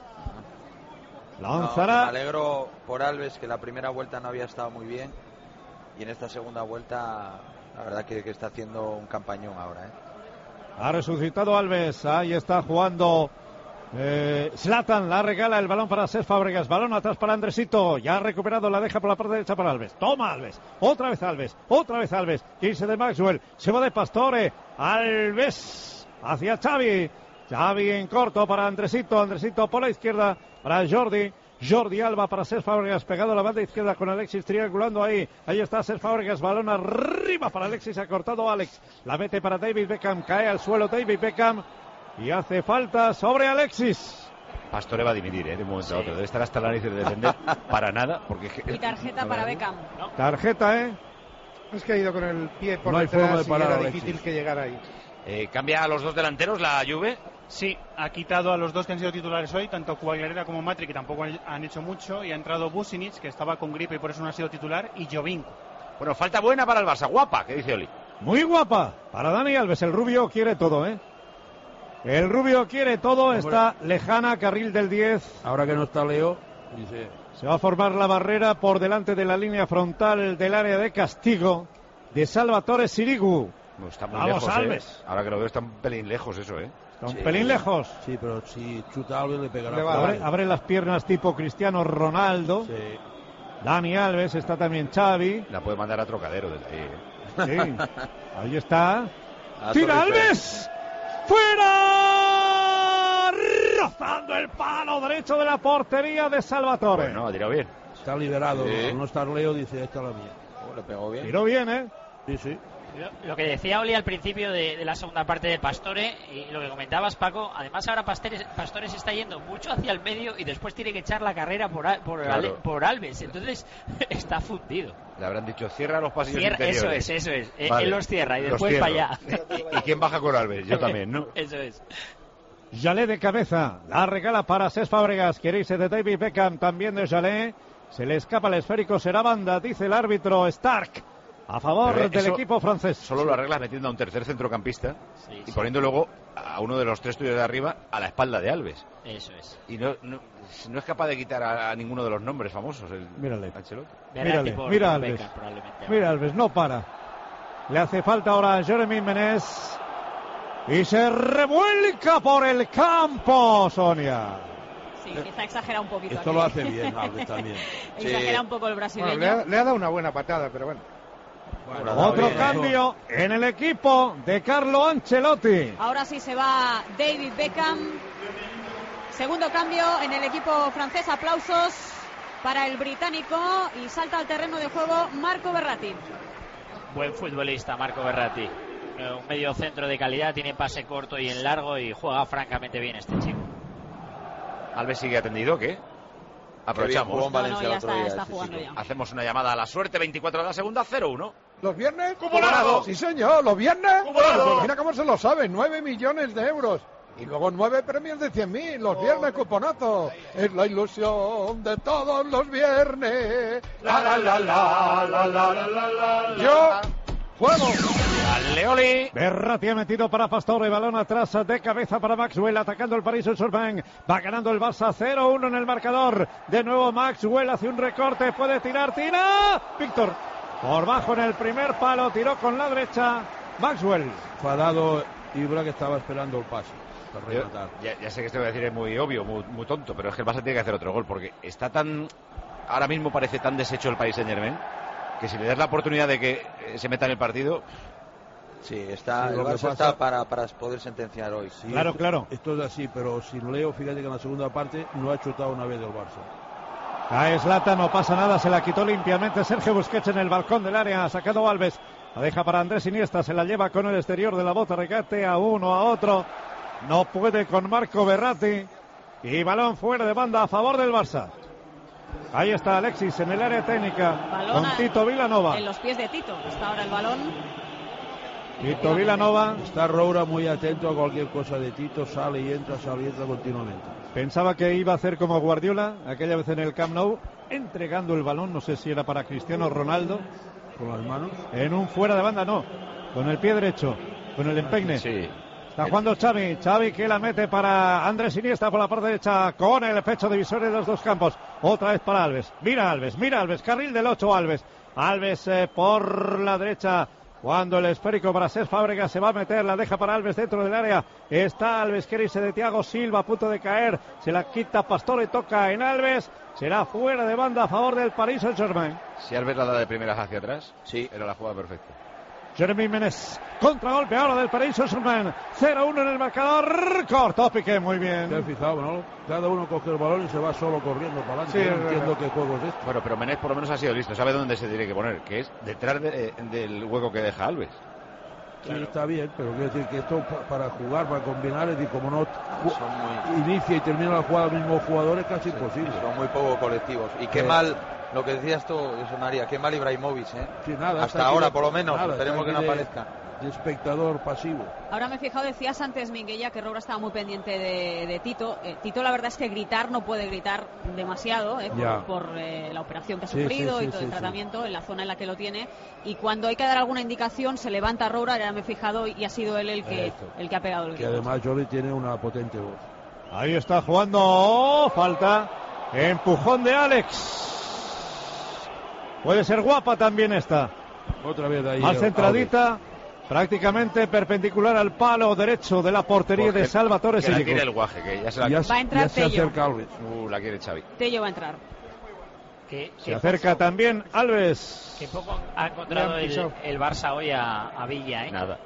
S13: Lanzará.
S15: Me alegro por Alves, que la primera vuelta no había estado muy bien. Y en esta segunda vuelta, la verdad que está haciendo un campañón ahora,
S13: Ha resucitado Alves. Ahí está jugando Zlatan. La regala el balón para Cesc Fábregas. Balón atrás para Andresito. Ya ha recuperado, la deja por la parte derecha para Alves. Toma Alves. Otra vez Alves. 15 de Maxwell. Se va de Pastore. Alves hacia Xavi. Xavi en corto para Andresito. Andresito por la izquierda para Jordi Alba para Cesc Fábregas, pegado a la banda izquierda con Alexis triangulando ahí está Cesc Fábregas, balón arriba para Alexis, ha cortado Alex, la mete para David Beckham, cae al suelo David Beckham y hace falta sobre Alexis.
S5: Pastore va a dimitir, de un momento a otro, debe estar hasta la nariz de defender para nada, porque...
S6: Y tarjeta para Beckham.
S13: Tarjeta,
S14: Es que ha ido con el pie por
S16: no hay forma de
S14: detrás y
S16: parar
S14: era
S16: a
S14: difícil que llegara ahí.
S5: ¿Cambia a los dos delanteros la Juve?
S17: Sí, ha quitado a los dos que han sido titulares hoy, tanto Quagliarella como Matri, que tampoco han hecho mucho, y ha entrado Businic, que estaba con gripe y por eso no ha sido titular, y Jovinko.
S5: Bueno, falta buena para el Barça, guapa, ¿qué dice Oli?
S13: Muy guapa para Dani Alves, el rubio quiere todo, El rubio quiere todo, está lejana, carril del 10.
S16: Ahora que no está Leo, dice...
S13: Se va a formar la barrera por delante de la línea frontal del área de castigo de Salvatore Sirigu.
S5: No, está muy
S13: Vamos,
S5: lejos,
S13: Alves.
S5: Ahora que lo veo está un pelín lejos eso,
S13: Está un pelín lejos.
S16: Sí, pero si chuta Alves le pegará.
S13: Abre las piernas tipo Cristiano Ronaldo.
S16: Sí.
S13: Dani Alves, está también Xavi.
S5: La puede mandar a Trocadero desde ahí,
S13: Sí, ahí está. ¡Tira Alves! ¡Fuera! Rozando el palo derecho de la portería de Salvatore.
S5: Bueno, ha tirado bien.
S16: Está liberado. Al no estar Leo, dice, esta es la mía.
S15: le pegó bien.
S13: Tiró bien,
S16: Sí.
S7: Lo que decía Oli al principio de la segunda parte de Pastore, y lo que comentabas, Paco, además ahora Pastore se está yendo mucho hacia el medio y después tiene que echar la carrera por Alves, entonces está fundido.
S5: Le habrán dicho, cierra los pasillos interiores.
S7: Eso es.
S5: Vale,
S7: él los cierra y después para allá.
S5: ¿Y quién baja con Alves? Yo también, ¿no?
S7: Eso es.
S13: Jalé de cabeza, la regala para Cesc Fábregas, quiere irse de David Beckham, también de Jalé, se le escapa el esférico, será banda, dice el árbitro Stark. A favor del equipo francés.
S5: Solo lo arreglas metiendo a un tercer centrocampista y poniendo luego a uno de los tres tuyos de arriba a la espalda de Alves.
S7: Eso es.
S5: Y no es capaz de quitar a ninguno de los nombres famosos.
S13: Mírale.
S5: Ancelotti.
S13: Mira Alves. Mira Alves, no para. Le hace falta ahora a Jeremy Menez. Y se revuelca por el campo, Sonia.
S6: Sí, quizá exagera un poquito.
S16: Esto
S6: aquí.
S16: lo hace bien, Alves también.
S6: Exagera un poco el brasileño.
S14: Bueno, le ha dado una buena patada, pero bueno.
S13: Otro cambio en el equipo de Carlo Ancelotti.
S6: Ahora sí se va David Beckham. Segundo cambio en el equipo francés. Aplausos para el británico. Y salta al terreno de juego Marco Verratti.
S7: Buen futbolista Marco Verratti. Un medio centro de calidad, tiene pase corto y en largo y juega francamente bien este chico.
S5: Alves sigue atendido, ¿qué? Aprovechamos.
S6: Está jugando ya.
S5: Hacemos una llamada a la suerte, 24 de la segunda, 0-1.
S2: ¿Los viernes?
S5: ¡Cumulado!
S2: Sí, señor, los viernes.
S5: ¡Cumulado!
S2: Mira cómo se lo sabe, 9 millones de euros. Y luego 9 premios de 100.000, los viernes cuponazo. Es la ilusión de todos los viernes. La la la la la la la la la. Yo juego.
S13: Leoli. Berratti ha metido para Pastore, balón atrás de cabeza para Maxwell, atacando el Paris Saint-Germain. Va ganando el Barça 0-1 en el marcador. De nuevo Maxwell hace un recorte, puede tirar, tira. Víctor, por bajo en el primer palo, tiró con la derecha. Maxwell.
S16: Parado Ibra, que estaba esperando el pase.
S5: Ya sé que esto voy a decir es muy obvio, muy tonto, pero es que el Barça tiene que hacer otro gol, porque está tan... Ahora mismo parece tan deshecho el Paris Saint-Germain, que si le das la oportunidad de que se meta en el partido...
S15: Sí, el Barça está para poder sentenciar hoy.
S16: Sí, claro. Esto es así, pero sin Leo, fíjate que en la segunda parte no ha chutado una vez el Barça.
S13: A Zlatan no pasa nada, se la quitó limpiamente Sergio Busquets en el balcón del área, ha sacado Alves. La deja para Andrés Iniesta, se la lleva con el exterior de la bota, regate a uno, a otro. No puede con Marco Verratti. Y balón fuera de banda a favor del Barça. Ahí está Alexis en el área técnica.
S6: Balón
S13: con Tito Vilanova.
S6: En los pies de Tito. Está ahora el balón.
S13: Tito Vilanova.
S16: Está Roura muy atento a cualquier cosa de Tito. Sale y entra continuamente.
S13: Pensaba que iba a hacer como Guardiola aquella vez en el Camp Nou, entregando el balón, no sé si era para Cristiano Ronaldo.
S16: Con las manos.
S13: En un fuera de banda, no. Con el pie derecho. Con el empeine.
S5: Sí.
S13: Está jugando Xavi que la mete para Andrés Iniesta por la parte derecha con el pecho divisor de los dos campos. Otra vez para Alves. Mira Alves, carril del 8 Alves. Alves por la derecha. Cuando el esférico para Cesc Fábregas se va a meter, la deja para Alves dentro del área. Está Alves, quiere irse de Thiago Silva a punto de caer. Se la quita Pastore, toca en Alves. Será fuera de banda a favor del Paris Saint-Germain.
S5: Si Alves la da de primeras hacia atrás,
S15: sí,
S5: era la jugada perfecta.
S13: Jeremy Menez, contragolpe ahora del Paris Saint-Germain, 0-1 en el marcador, cortó Piqué, muy bien.
S16: ¿Te has fijado, no? Cada uno coge el balón y se va solo corriendo para adelante.
S13: Sí,
S16: no entiendo qué juego es este.
S5: Bueno, pero Menez por lo menos ha sido listo, sabe dónde se tiene que poner, que es detrás del hueco que deja Alves.
S16: Claro. Sí, está bien, pero quiero decir que esto para jugar, para combinar, es decir, como no inicia y termina la jugada el mismo jugador, es casi imposible.
S15: Son muy poco colectivos. Y qué mal, lo que decías tú, eso María, qué mal Ibrahimovic, ¿eh?
S16: Sí, nada,
S15: hasta ahora, por lo menos, esperemos que no aparezca.
S16: De espectador pasivo.
S6: Ahora me he fijado, decías antes, Minguella, que Roura estaba muy pendiente de Tito. Tito, la verdad es que gritar no puede gritar demasiado por la operación que ha sufrido y todo el tratamiento en la zona en la que lo tiene. Y cuando hay que dar alguna indicación, se levanta Roura, ahora me he fijado, y ha sido él el que ha pegado el grito.
S16: Que además Jordi tiene una potente voz.
S13: Ahí está jugando, falta, empujón de Alex. Puede ser guapa también esta.
S16: Otra vez ahí.
S13: Más centradita. Prácticamente perpendicular al palo derecho de la portería de Salvatore
S5: Silico.
S13: Que
S5: la quiere el Guaje, que ya se la
S6: va a entrar Tello.
S5: La quiere Xavi.
S6: Tello va a entrar.
S13: Se acerca también Alves.
S7: Que poco ha encontrado el Barça hoy a Villa, ¿eh?
S5: Nada.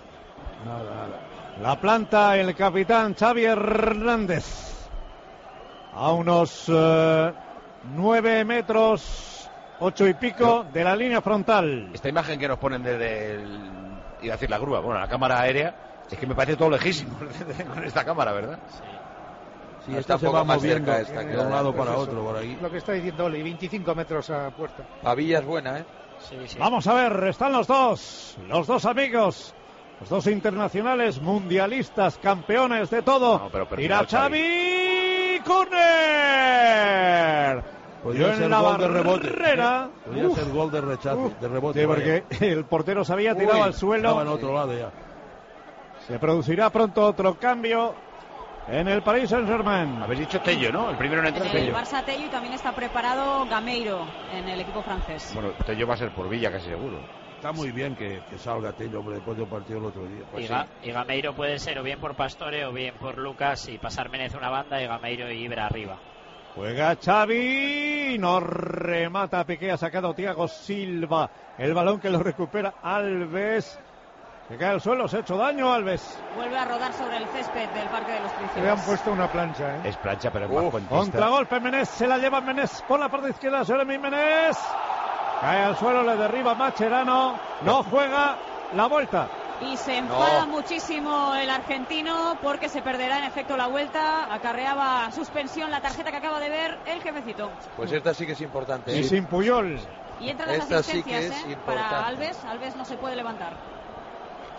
S13: La planta el capitán Xavi Hernández. A unos 9 metros, 8 y pico de la línea frontal.
S5: Esta imagen que nos ponen desde iba a decir la grúa, bueno, la cámara aérea, es que me parece todo lejísimo con esta cámara, ¿verdad?
S16: Sí, esta se va moviendo de un lado para otro por aquí.
S14: Lo que está diciendo Oli, 25 metros a puerta.
S15: La Villa es buena, ¿eh?
S7: Sí.
S13: Vamos a ver, están los dos amigos, los dos internacionales, mundialistas, campeones de todo. Tira Xavi, córner.
S16: Podría ser gol de rebote. Podría ser gol de rechazo, de rebote.
S13: Sí, porque el portero se había tirado al suelo.
S16: Estaba en otro lado ya.
S13: Se producirá pronto otro cambio en el Paris Saint-Germain.
S5: Habéis dicho Tello, ¿no? El primero en entrar,
S6: Tello. El Barça Tello, y también está preparado Gameiro en el equipo francés.
S5: Bueno, Tello va a ser por Villa, casi seguro.
S16: Está muy bien que salga Tello, hombre, después del partido el otro día.
S7: Pues y Gameiro puede ser o bien por Pastore o bien por Lucas, y pasar Menez una banda y Gameiro y Ibra arriba.
S13: Juega Xavi, no remata Piqué, ha sacado Thiago Silva, el balón que lo recupera Alves, se cae al suelo, se ha hecho daño Alves.
S6: Vuelve a rodar sobre el césped del Parque de los Príncipes.
S14: Le han puesto una plancha, ¿eh?
S5: Es plancha, pero es más cuentista.
S13: Contragolpe Menez, se la lleva Menez por la parte izquierda, Jeremy Menez, cae al suelo, le derriba Mascherano, no juega la vuelta.
S6: Y se enfada muchísimo el argentino porque se perderá en efecto la vuelta. Acarreaba suspensión la tarjeta que acaba de ver el jefecito.
S15: Pues esta sí que es importante.
S13: Y sin Puyol.
S6: Y entran las asistencias, para Alves. Alves no se puede levantar.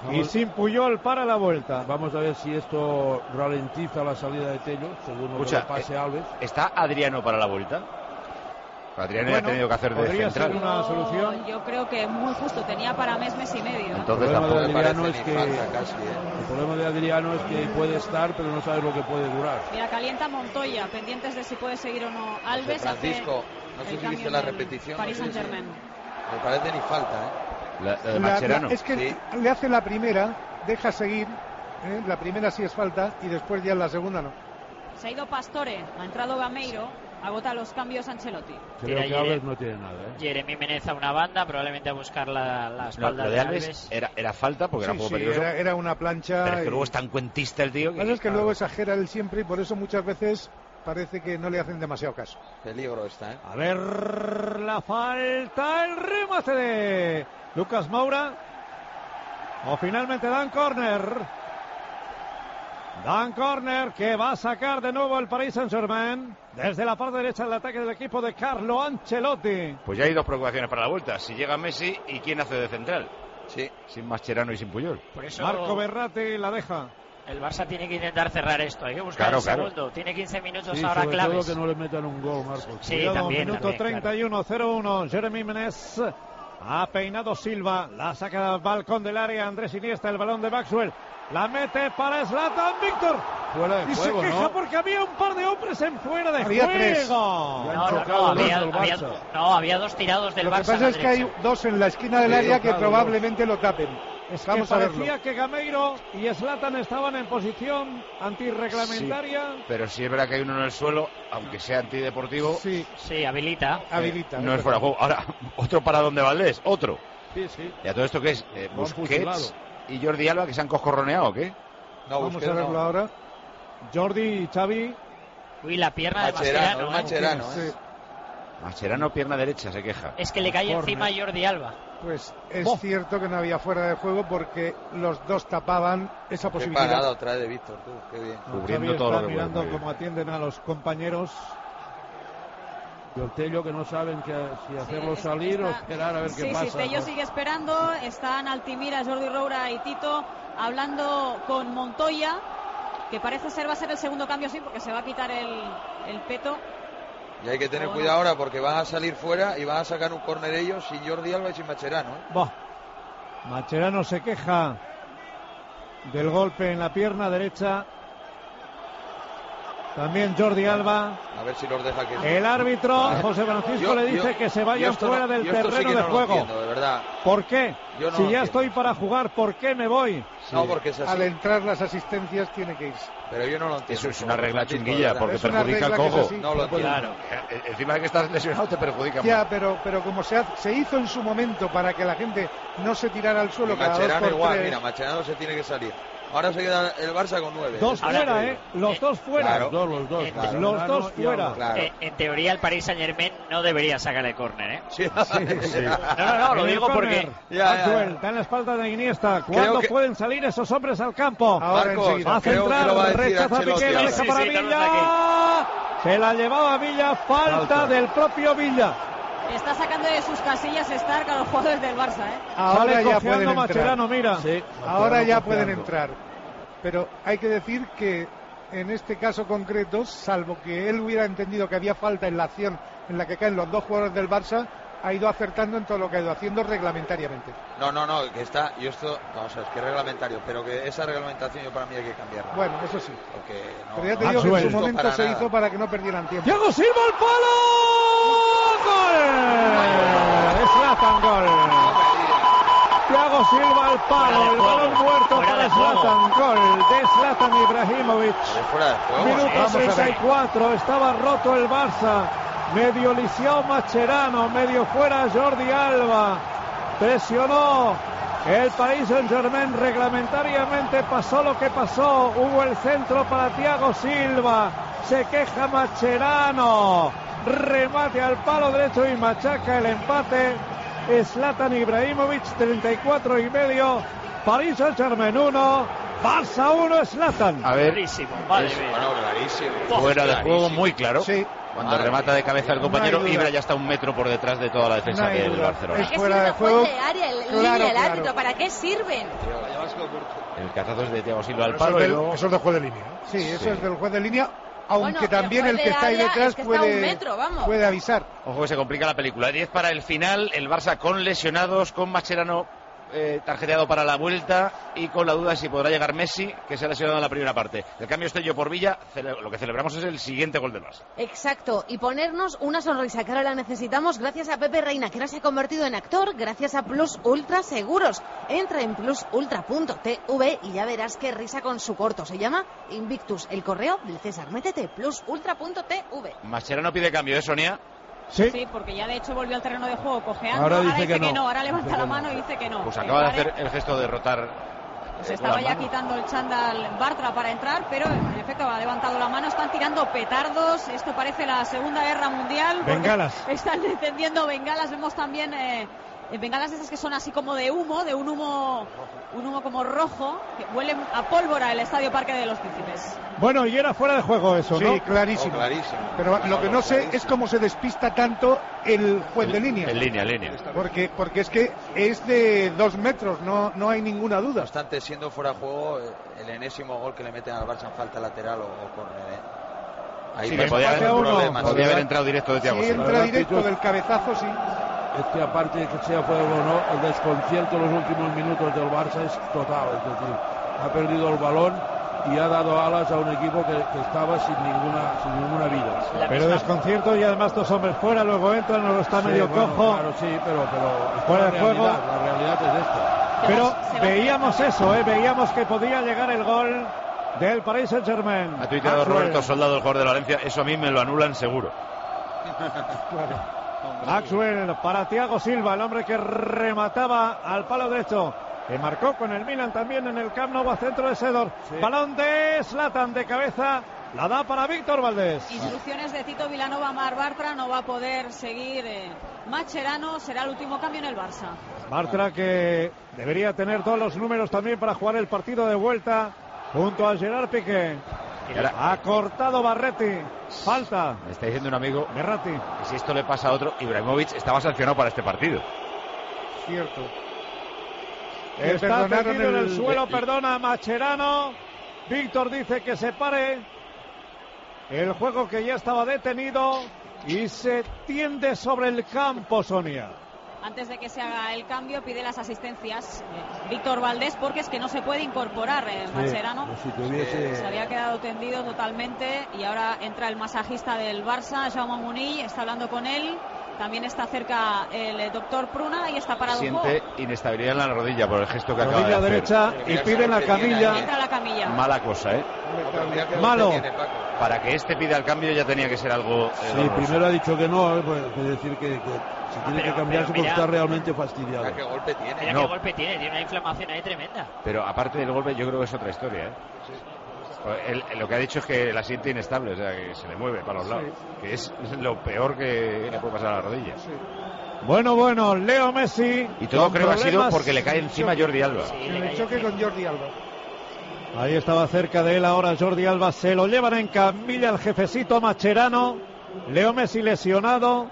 S13: Y sin Puyol para la vuelta.
S16: Vamos a ver si esto ralentiza la salida de Tello, según lo que pase Alves.
S5: ¿Está Adriano para la vuelta? Adriano ya ha tenido que hacer de
S13: podría
S5: central.
S13: ser una solución.
S6: Yo creo que muy justo, tenía para mes y medio.
S5: Entonces
S16: el problema de Adriano
S15: es que
S16: el problema de Adriano es que puede estar, pero no sabe lo que puede durar.
S6: Mira, calienta Montoya, pendientes de si puede seguir o no Alves.
S15: Francisco, no sé si viste la repetición.
S6: Paris Saint-Germain.
S15: Me parece ni falta,
S5: La de Mascherano.
S14: Es que le hace la primera, deja seguir, la primera sí es falta y después ya la segunda no.
S6: Se ha ido Pastore, ha entrado Gameiro, agota los cambios Ancelotti.
S16: Creo que Alves no tiene nada.
S7: Jeremy Menez a una banda, probablemente a buscar la espalda
S5: Lo de
S7: de
S5: Alves era falta porque era un poco
S14: Sí,
S5: peligroso.
S14: era una plancha.
S5: Pero es que luego es tan cuentista el tío.
S14: Lo que pasa es que luego exagera él siempre y por eso muchas veces parece que no le hacen demasiado caso.
S15: Peligro está,
S13: A ver la falta, el remate de Lucas Moura. O finalmente dan córner. Dan córner que va a sacar de nuevo el Paris Saint-Germain desde la parte derecha del ataque del equipo de Carlo Ancelotti.
S5: Pues ya hay dos preocupaciones para la vuelta. Si llega Messi y quién hace de central.
S15: Sí.
S5: Sin Mascherano y sin Puyol.
S7: Por eso
S13: Marco Berratti la deja.
S7: el Barça tiene que intentar cerrar esto. Hay que buscar
S5: Claro,
S7: el
S5: claro.
S7: segundo. Tiene 15 minutos
S16: Sí,
S7: ahora
S16: sobre
S7: claves.
S16: todo que no le metan un gol, Marcos.
S7: Sí,
S13: Cuidado,
S7: también.
S13: minuto
S7: también,
S13: 31, 0-1. Jeremy Menez ha peinado Silva. La saca al balcón del área. Andrés Iniesta, el balón de Maxwell. La mete para Zlatan Víctor.
S16: Fuera de
S13: Y
S16: juego,
S13: se queja
S16: ¿no?
S13: porque había un par de hombres en fuera de
S14: Había
S13: juego.
S14: tres.
S7: Había dos tirados del
S14: Lo
S7: Barça.
S14: que pasa es que hay dos en la esquina del área que probablemente lo tapen.
S13: Es
S14: Vamos
S13: que
S14: a verlo.
S13: parecía que Gameiro y Zlatan estaban en posición antirreglamentaria.
S5: Sí, pero si es verdad que hay uno en el suelo, aunque sea antideportivo.
S14: Sí,
S7: sí, habilita.
S5: No es fuera de juego. Ahora, otro para donde Valdés, otro.
S16: Sí, sí.
S5: ¿Y a todo esto qué es? Busquets y Jordi Alba que se han coscorroneado, ¿o qué?
S15: No,
S14: vamos a verlo ahora.
S13: Jordi y Xavi.
S7: Uy, la pierna
S15: Mascherano,
S7: de
S15: Mascherano,
S14: Sí.
S5: Mascherano, pierna derecha, se queja.
S7: Es que le cae encima a Jordi Alba.
S14: Pues es cierto que no había fuera de juego porque los dos tapaban esa
S15: Qué
S14: posibilidad.
S15: parada otra de Víctor, tú, qué bien.
S5: Cubriendo
S13: Xavi
S5: todo
S13: está
S5: lo que
S13: mirando
S5: puede.
S13: cómo atienden a los compañeros.
S16: Y el Tello que no saben si hacerlo salir o esperar a ver qué pasa.
S6: Sí, Tello sigue esperando. Están Altimira, Jordi Roura y Tito hablando con Montoya, que parece ser va a ser el segundo cambio, sí, porque se va a quitar el peto.
S15: Y hay que tener cuidado ahora porque van a salir fuera y van a sacar un córner ellos sin Jordi Alba y sin Mascherano.
S13: Mascherano se queja del golpe en la pierna derecha. También Jordi Alba.
S15: A ver si los deja que...
S13: El árbitro, José Francisco, le dice que se vayan fuera del terreno de juego.
S15: Entiendo, de verdad.
S13: ¿Por qué?
S15: Yo no
S13: si
S15: lo
S13: ya
S15: entiendo.
S13: estoy para jugar, ¿por qué me voy?
S15: No, porque es así.
S14: Al entrar las asistencias tiene que irse.
S15: Pero yo no lo entiendo.
S5: Eso es una regla
S15: Francisco,
S5: chunguilla,
S15: de verdad.
S5: porque
S14: Es una
S5: perjudica al
S14: regla que es
S5: cojo.
S14: así.
S15: No lo entiendo.
S7: Claro.
S5: Encima de que estás lesionado te perjudica
S14: Ya,
S5: más.
S14: pero como se hizo en su momento para que la gente no se tirara al suelo
S15: Y
S14: cada 2
S15: Mascherano
S14: por
S15: igual,
S14: 3.
S15: mira, Mascherano se tiene que salir. Ahora se queda el Barça con 9.
S13: Dos fuera, Los dos fuera.
S15: Claro.
S16: Los dos.
S13: Los dos
S16: Mascherano y
S13: fuera.
S16: Alba.
S15: Claro.
S7: En teoría el Paris Saint-Germain no debería sacar el córner, ¿eh?
S15: Sí.
S7: No, lo
S13: En el
S7: digo porque...
S13: córner,
S15: Ya.
S13: Maxwell, está en la espalda de Iniesta. ¿Cuándo
S15: que-
S13: pueden salir esos hombres al campo?
S14: Ahora
S15: Marcos,
S14: enseguida.
S13: Va a
S15: creo que
S13: centrar,
S15: lo va a decir
S13: rechaza
S15: Ancelotti
S13: Piqué, la
S15: ahora.
S13: deja
S7: Sí,
S13: para
S7: sí, no lo
S13: Villa. Se la llevaba Villa, falta del propio Villa.
S6: Está sacando de sus casillas Stark a los jugadores del Barça, ¿eh?
S14: Ahora
S13: Sale
S14: ya pueden
S13: cojeando
S14: entrar.
S13: Mascherano, mira.
S16: Sí,
S14: Ahora
S16: Mascherano
S14: ya pueden
S16: confiando.
S14: entrar. Pero hay que decir que en este caso concreto, salvo que él hubiera entendido que había falta en la acción en la que caen los dos jugadores del Barça, ha ido acertando en todo lo que ha ido haciendo reglamentariamente.
S15: No, que está... Yo esto... Vamos a ver, es que es reglamentario, pero que esa reglamentación yo para mí hay que cambiarla.
S14: Bueno, eso sí.
S15: Porque no,
S14: Pero ya te
S15: no
S14: digo que en
S15: es
S14: su
S15: justo
S14: momento
S15: para
S14: se
S15: nada.
S14: hizo para que no perdieran tiempo.
S13: Thiago Silva al palo. ¡Gol! Zlatan, gol. Thiago Silva al palo. El balón muerto para Zlatan. Gol de Zlatan Ibrahimovic.
S15: Es fuera de juego.
S13: Minuto
S14: vamos a ver.
S13: 64. Estaba roto el Barça. Medio lisiado Mascherano. Medio fuera Jordi Alba. Presionó el Paris Saint-Germain. Reglamentariamente pasó lo que pasó. Hubo el centro para Thiago Silva. Se queja Mascherano. Remate al palo derecho y machaca el empate. Zlatan Ibrahimovic, 34 y medio. Paris Saint-Germain 1, Barça 1, Zlatan.
S5: A ver,
S7: Clarísimo, madre
S5: es-
S7: mía.
S15: Bueno, clarísimo.
S5: fuera de juego
S15: Clarísimo.
S5: muy claro.
S14: Sí,
S5: Cuando remata de cabeza el compañero, Ibra ya está un metro por detrás de toda la defensa del Barcelona.
S8: ¿Para qué sirve el juez de área, el árbitro? ¿Para qué sirven?
S5: El cazazo es de Thiago Silva al palo.
S14: Eso es del juez de línea. Sí, eso es del juez de línea, aunque también el que está ahí detrás puede avisar.
S5: Ojo que se complica la película. 10 para el final, el Barça con lesionados, con Mascherano tarjeteado para la vuelta y con la duda de si podrá llegar Messi, que se ha lesionado en la primera parte. El cambio Estello por Villa, lo que celebramos es el siguiente gol del Barça.
S8: Exacto, y ponernos una sonrisa que ahora la necesitamos gracias a Pepe Reina, que ahora se ha convertido en actor gracias a Plus Ultra Seguros. Entra en plusultra.tv y ya verás qué risa con su corto. Se llama Invictus, el correo del César. Métete, plusultra.tv.
S5: Mascherano pide cambio, Sonia?
S6: Sí, porque ya de hecho volvió al terreno de juego cojeando.
S5: Ahora
S6: dice
S5: que no.
S6: Ahora levanta la mano y dice que no.
S5: Pues acaba de hacer el gesto de rotar.
S6: Se estaba ya quitando el chándal Bartra para entrar, pero en efecto ha levantado la mano. Están tirando petardos. Esto parece la Segunda Guerra Mundial.
S13: Bengalas.
S6: Están encendiendo bengalas. Vemos también bengalas esas que son así como de un humo como rojo, que huele a pólvora el Estadio Parque de los Príncipes.
S13: Bueno, y era fuera de juego eso, ¿no?
S14: Sí, clarísimo. Pero lo que no sé es cómo se despista tanto el juez de línea.
S5: En línea.
S14: Porque es que es de 2 metros, no hay ninguna duda.
S15: No obstante, siendo fuera de juego, el enésimo gol que le meten al Barça en falta lateral o córner, Ahí
S5: sí, podía haber entrado directo de Thiago.
S14: Sí, entra directo del cabezazo, sí.
S16: Es que aparte de que sea fuera o no, el desconcierto en los últimos minutos del Barça es total. Es decir, ha perdido el balón y ha dado alas a un equipo que estaba sin ninguna vida.
S13: Pero desconcierto y además 2 hombres fuera, luego entran, luego está medio cojo.
S16: Claro, sí, pero
S13: fuera de juego.
S16: La realidad es esta.
S13: Pero veíamos eso, veíamos que podía llegar el gol del Paris Saint-Germain.
S5: Ha tuiteado Roberto Soldado, el jugador de Valencia. Eso a mí me lo anulan seguro.
S13: Maxwell para Thiago Silva, el hombre que remataba al palo derecho, que marcó con el Milan también en el Camp Nou a centro de Sedor. Sí. Balón de Zlatan de cabeza, la da para Víctor Valdés.
S6: Instrucciones de Tito Vilanova. Mar Bartra no va a poder seguir. Mascherano será el último cambio en el Barça.
S13: Bartra, que debería tener todos los números también para jugar el partido de vuelta junto a Gerard Piqué. Ha cortado Barretti. Falta.
S5: Me está diciendo un amigo
S13: Berratti
S5: que si esto le pasa a otro, Ibrahimovic estaba sancionado para este partido.
S14: Cierto.
S13: Está tendido en el suelo, perdona a Mascherano. Víctor dice que se pare el juego, que ya estaba detenido, y se tiende sobre el campo, Sonia.
S6: Antes de que se haga el cambio, pide las asistencias Víctor Valdés, porque es que no se puede incorporar Mascherano. Se había quedado tendido totalmente y ahora entra el masajista del Barça, Jaume Munill, está hablando con él. También está cerca el doctor Pruna y está parado.
S5: Siente inestabilidad en la rodilla por el gesto que acaba de hacer.
S13: Rodilla derecha y pide la camilla.
S6: Entra la camilla.
S5: Mala cosa,
S13: Malo.
S5: Para que este pida el cambio ya tenía que ser algo.
S16: Sí, primero ha dicho que no, pues decir que si tiene que cambiarse porque está realmente fastidiado.
S15: ¿Qué golpe tiene?
S7: Mira qué golpe tiene una inflamación ahí tremenda.
S5: Pero aparte del golpe, yo creo que es otra historia, Sí. Lo que ha dicho es que la siente inestable, o sea, que se le mueve para los lados, que es lo peor que le puede pasar a la rodilla.
S13: Bueno, Leo Messi.
S5: Y todo creo que ha sido porque le cae encima Jordi Alba.
S14: El choque con Jordi Alba.
S13: Ahí estaba cerca de él ahora Jordi Alba. Se lo llevan en camilla el jefecito Mascherano. Leo Messi lesionado.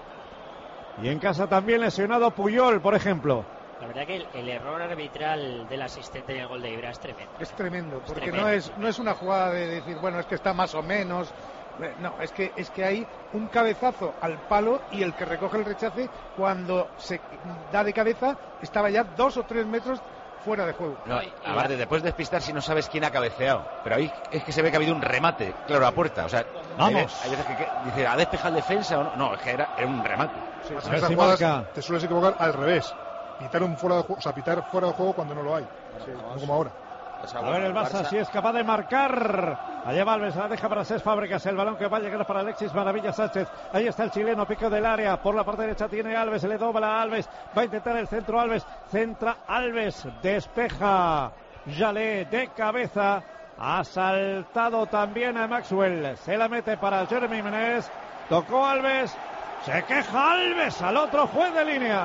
S13: Y en casa también lesionado Puyol, por ejemplo.
S7: La verdad que el error arbitral del asistente en el gol de Ibra es tremendo.
S14: Es tremendo, porque no es una jugada de decir, bueno, es que está más o menos. No, es que hay un cabezazo al palo y el que recoge el rechace, cuando se da de cabeza, estaba ya 2 o 3 metros fuera de juego.
S5: No, aparte, después de despistar si no sabes quién ha cabeceado. Pero ahí es que se ve que ha habido un remate, claro, a puerta. O sea, hay veces que dice, ¿ha despejado el defensa o no? No, es que era un remate.
S19: Sí, en esas jugadas te sueles equivocar al revés. Pitar fuera de juego, o sea, pitar fuera de juego cuando no lo hay. No como ahora.
S13: A ver el Barça si es capaz de marcar. Allá va Alves, la deja para Cés Fábregas. El balón que va a llegar para Alexis Maravilla Sánchez. Ahí está el chileno, pico del área. Por la parte derecha tiene Alves, se le dobla a Alves. Va a intentar el centro Alves. Centra Alves, despeja Jalé de cabeza. Ha saltado también a Maxwell. Se la mete para Jeremy Menez. Tocó Alves. Se queja Alves al otro juez de línea.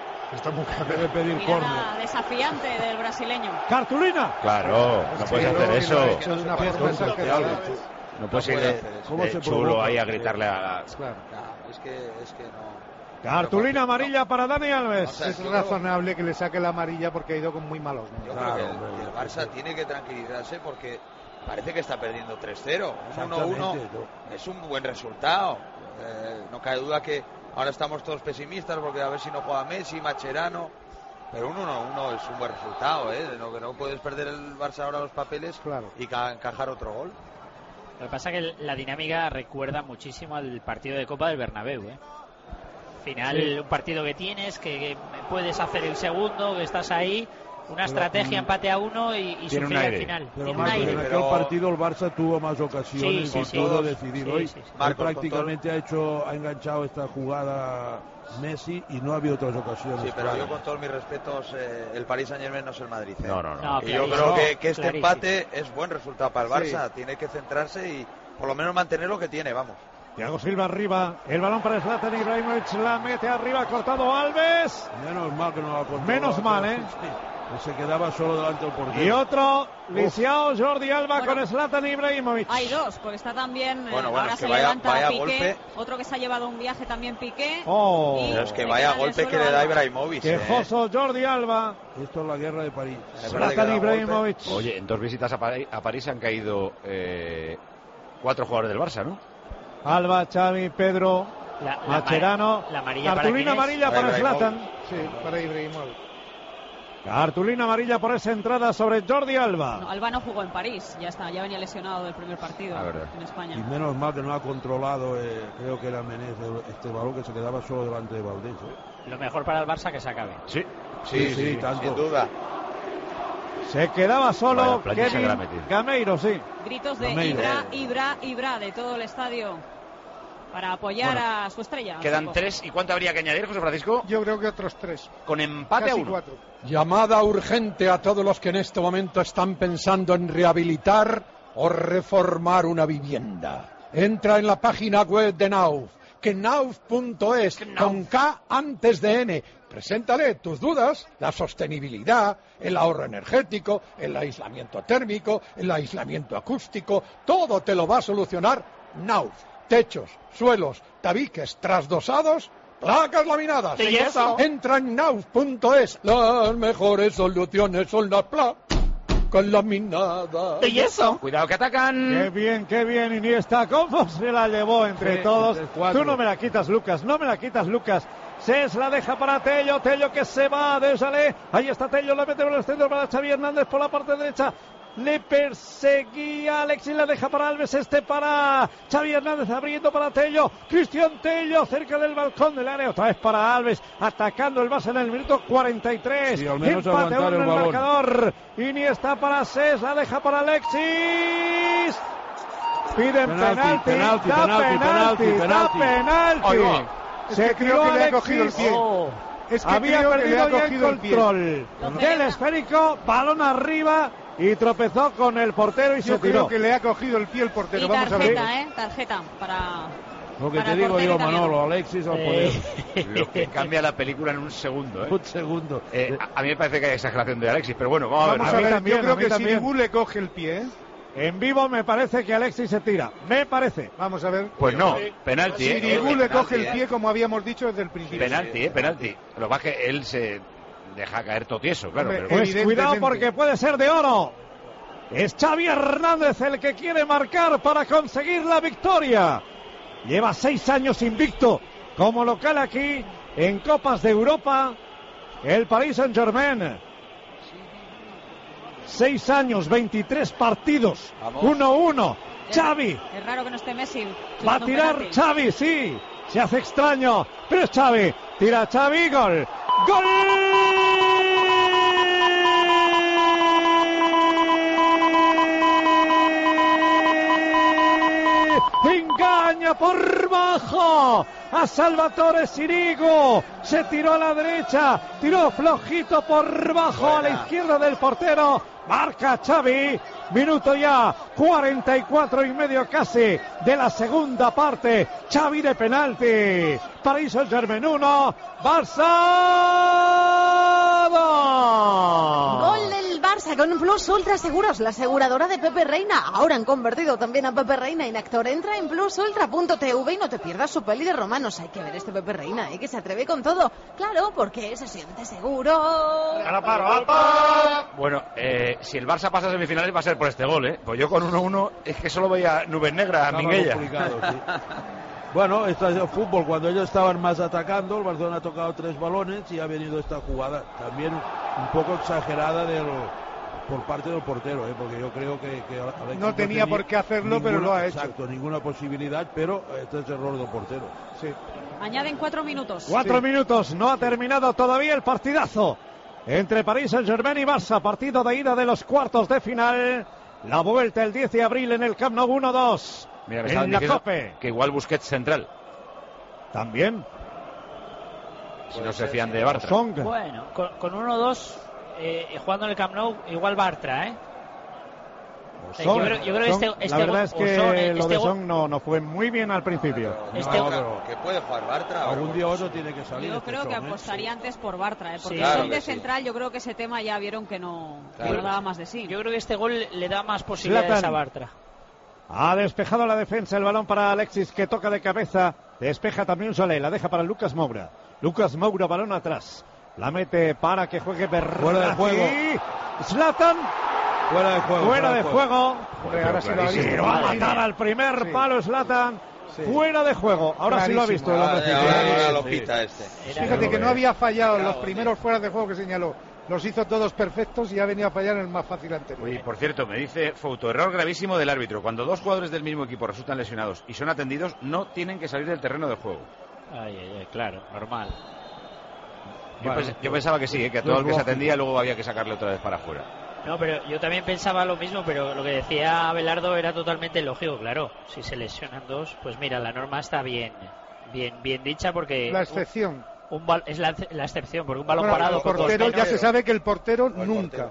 S19: Debe pedir córner.
S6: Desafiante del brasileño.
S13: Cartulina.
S5: Claro, no puedes hacer eso. No puedes ir de chulo ahí a gritarle a...
S15: Claro. Es que no.
S13: Cartulina amarilla para Dani Alves.
S14: O sea, es razonable que le saque la amarilla porque ha ido con muy malos.
S15: Yo creo que el Barça tiene que tranquilizarse porque parece que está perdiendo 3-0. Un 1-1 es un buen resultado. No cabe duda que ahora estamos todos pesimistas porque a ver si no juega Messi, Mascherano. Pero un 1-1 es un buen resultado, que no puedes perder el Barça ahora los papeles y encajar otro gol.
S7: Lo que pasa es que la dinámica recuerda muchísimo al partido de Copa del Bernabéu, Final, un partido que tienes, que puedes hacer el segundo, que estás ahí, una estrategia, empate a 1 y sufrir al final.
S16: Pero Marcos, en aquel partido el Barça tuvo más ocasiones y pudo decidir hoy. Marcos, prácticamente ha enganchado esta jugada Messi y no ha habido otras ocasiones.
S15: Sí, pero yo con todos mis respetos, el Paris Saint-Germain no es el Madrid.
S5: No.
S15: Y yo creo que este empate es buen resultado para el Barça. Tiene que centrarse y por lo menos mantener lo que tiene, vamos.
S13: Thiago Silva arriba, el balón para Zlatan Ibrahimovic, la mete arriba, cortado Alves.
S16: Menos mal que no la controló.
S13: Menos mal,
S16: Que se quedaba solo delante del portero.
S13: Y otro, lisiado Jordi Alba con Zlatan Ibrahimovic.
S6: Hay dos, porque está también, ahora se
S15: vaya
S6: levanta Piqué,
S15: golpe.
S6: otro que se ha llevado un viaje también Piqué.
S15: Pero es que vaya golpe que le da Ibrahimovic.
S13: Quejoso Jordi Alba.
S16: Esto es la guerra de París.
S13: Zlatan Ibrahimovic.
S5: Oye, en 2 visitas a París han caído 4 jugadores del Barça, ¿no?
S13: Alba, Xavi, Pedro, Mascherano. Cartulina amarilla para Zlatan.
S14: Sí, para Ibrahimovic.
S13: Cartulina amarilla por esa entrada sobre Jordi Alba.
S6: No, Alba no jugó en París, ya venía lesionado del primer partido en España.
S16: Y menos mal que no ha controlado, creo que era Menez, este balón que se quedaba solo delante de Valdés.
S7: Lo mejor para el Barça que se acabe.
S15: Sí, tanto. Sin duda.
S13: Se quedaba solo Kevin Gameiro,
S6: Gritos de Ibra de todo el estadio para apoyar a su estrella.
S5: Quedan 3. ¿Y cuánto habría que añadir, José Francisco?
S14: Yo creo que otros 3.
S5: Con empate a 1.
S14: 4.
S2: Llamada urgente a todos los que en este momento están pensando en rehabilitar o reformar una vivienda. Entra en la página web de Knauf, knauf.es, con K antes de N. Preséntale tus dudas, la sostenibilidad, el ahorro energético, el aislamiento térmico, el aislamiento acústico, todo te lo va a solucionar Knauf. Techos, suelos, tabiques trasdosados, placas laminadas.
S7: ¿Y eso?
S2: Entra en knauf.es. Las mejores soluciones son las placas laminadas.
S7: ¿Y eso?
S5: Cuidado que atacan.
S13: Qué bien, Iniesta. ¿Cómo se la llevó entre todos? Tú no me la quitas, Lucas. Ses la deja para Tello que se va de Salé. Ahí está Tello, la mete por el centro para Xavi Hernández por la parte derecha. Le perseguía Alexis, la deja para Alves, para Xavi Hernández, abriendo para Tello. Cristian Tello cerca del balcón del área, otra vez para Alves, atacando el Barça en el minuto 43.
S16: Sí, al menos
S13: empate
S16: aguantar el balón.
S13: Marcador. Iniesta para Ses, la deja para Alexis. Piden penalti.
S14: Se creo que le ha cogido el pie. Es que
S13: había
S14: creo
S13: perdido
S14: que le ha
S13: ya el
S14: cogido el pie.
S13: control del esférico, balón arriba y tropezó con el portero y se tiró.
S14: Creo que le ha cogido el pie el portero.
S6: Y
S14: Vamos a ver.
S6: tarjeta para...
S16: Lo que te digo yo, Manolo, Alexis al poder.
S5: Lo que cambia la película en un segundo.
S16: Un segundo.
S5: A mí me parece que hay exageración de Alexis, pero bueno, vamos a ver.
S14: Yo creo que si Dibu le coge el pie,
S13: En vivo me parece que Alexis se tira. Me parece.
S14: Vamos a ver.
S5: Pues no, penalti.
S14: Si Dibu le coge el pie, como habíamos dicho desde el principio.
S5: Penalti. Lo que pasa es que él se deja caer todo tieso, claro.
S14: Hombre,
S5: pero...
S13: Pues cuidado porque puede ser de oro. Es Xavi Hernández el que quiere marcar para conseguir la victoria. Lleva 6 años invicto como local aquí en Copas de Europa. El Paris Saint-Germain. 6 años, 23 partidos. 1-1. Xavi.
S6: Es raro que no esté Messi.
S13: Va a tirar Xavi, sí. Se hace extraño. Pero es Xavi. Tira Xavi. Gol. ¡Gol! Engaña por bajo a Salvatore Sirigu, se tiró a la derecha, tiró flojito por bajo a la izquierda del portero, marca Xavi, minuto ya 44 y medio casi de la segunda parte. Xavi de penalti, Paris Saint-Germain 1, Barça 2.
S8: Gol del Barça Barça con Plus Ultra Seguros, la aseguradora de Pepe Reina. Ahora han convertido también a Pepe Reina en actor. Entra en plusultra.tv y no te pierdas su peli de romanos. Hay que ver este Pepe Reina, que se atreve con todo. Claro, porque se siente seguro.
S5: Bueno, si el Barça pasa a semifinales va a ser por este gol, ¿eh? Pues yo con 1-1 es que solo veía nubes negras a Minguella.
S16: Sí. Bueno, esto es el fútbol. Cuando ellos estaban más atacando, el Barcelona ha tocado 3 balones y ha venido esta jugada también un poco exagerada por parte del portero, porque yo creo que Alexis
S14: no tenía por qué hacerlo, pero lo ha hecho.
S16: Exacto, ninguna posibilidad, pero este es error del portero.
S14: Sí.
S6: Añaden 4 minutos.
S13: 4 minutos, no ha terminado todavía el partidazo entre Paris Saint-Germain y Barça, partido de ida de los cuartos de final. La vuelta el 10 de abril en el Camp Nou 1-2.
S5: Mira, me
S13: en la Cope.
S5: Que igual Busquets central.
S13: También.
S5: Si no se fían de Bartra.
S7: Bueno, con 1-2 jugando en el Camp Nou, igual Bartra, Yo creo que
S13: la verdad es que lo de Son no fue muy bien al principio.
S15: Que puede jugar Bartra.
S16: Algún día otro tiene que salir.
S6: Yo creo que apostaría antes por Bartra, porque
S15: claro
S6: Son de
S15: sí.
S6: central, yo creo que ese tema ya vieron que no daba más de sí.
S7: Yo creo que este gol le da más posibilidades a Bartra.
S13: Ha despejado la defensa, el balón para Alexis, que toca de cabeza. Despeja también Solé, la deja para Lucas Moura. Lucas Moura, balón atrás. La mete para que juegue Berratti.
S16: Fuera de juego.
S13: Zlatan.
S16: Fuera de juego.
S13: Fuera de juego.
S14: Ahora sí lo ha visto.
S13: Va a matar al primer palo Zlatan.
S14: Sí.
S13: Fuera de juego. Ahora sí lo ha visto.
S15: Ahora lo pita este.
S14: Fíjate que no había fallado los primeros fuera de juego que señaló. Los hizo todos perfectos y ha venido a fallar en el más fácil anterior.
S5: Oye, por cierto, me dice Fouto, error gravísimo del árbitro. Cuando 2 jugadores del mismo equipo resultan lesionados y son atendidos, no tienen que salir del terreno de juego.
S7: Claro, normal.
S5: Yo pensaba que sí, que a todo el que se atendía luego había que sacarle otra vez para afuera.
S7: No, pero yo también pensaba lo mismo, pero lo que decía Abelardo era totalmente lógico, claro. Si se lesionan 2, pues mira, la norma está bien dicha porque...
S14: La excepción.
S7: Es la excepción, porque un balón parado...
S14: El portero, ya se sabe que el portero nunca.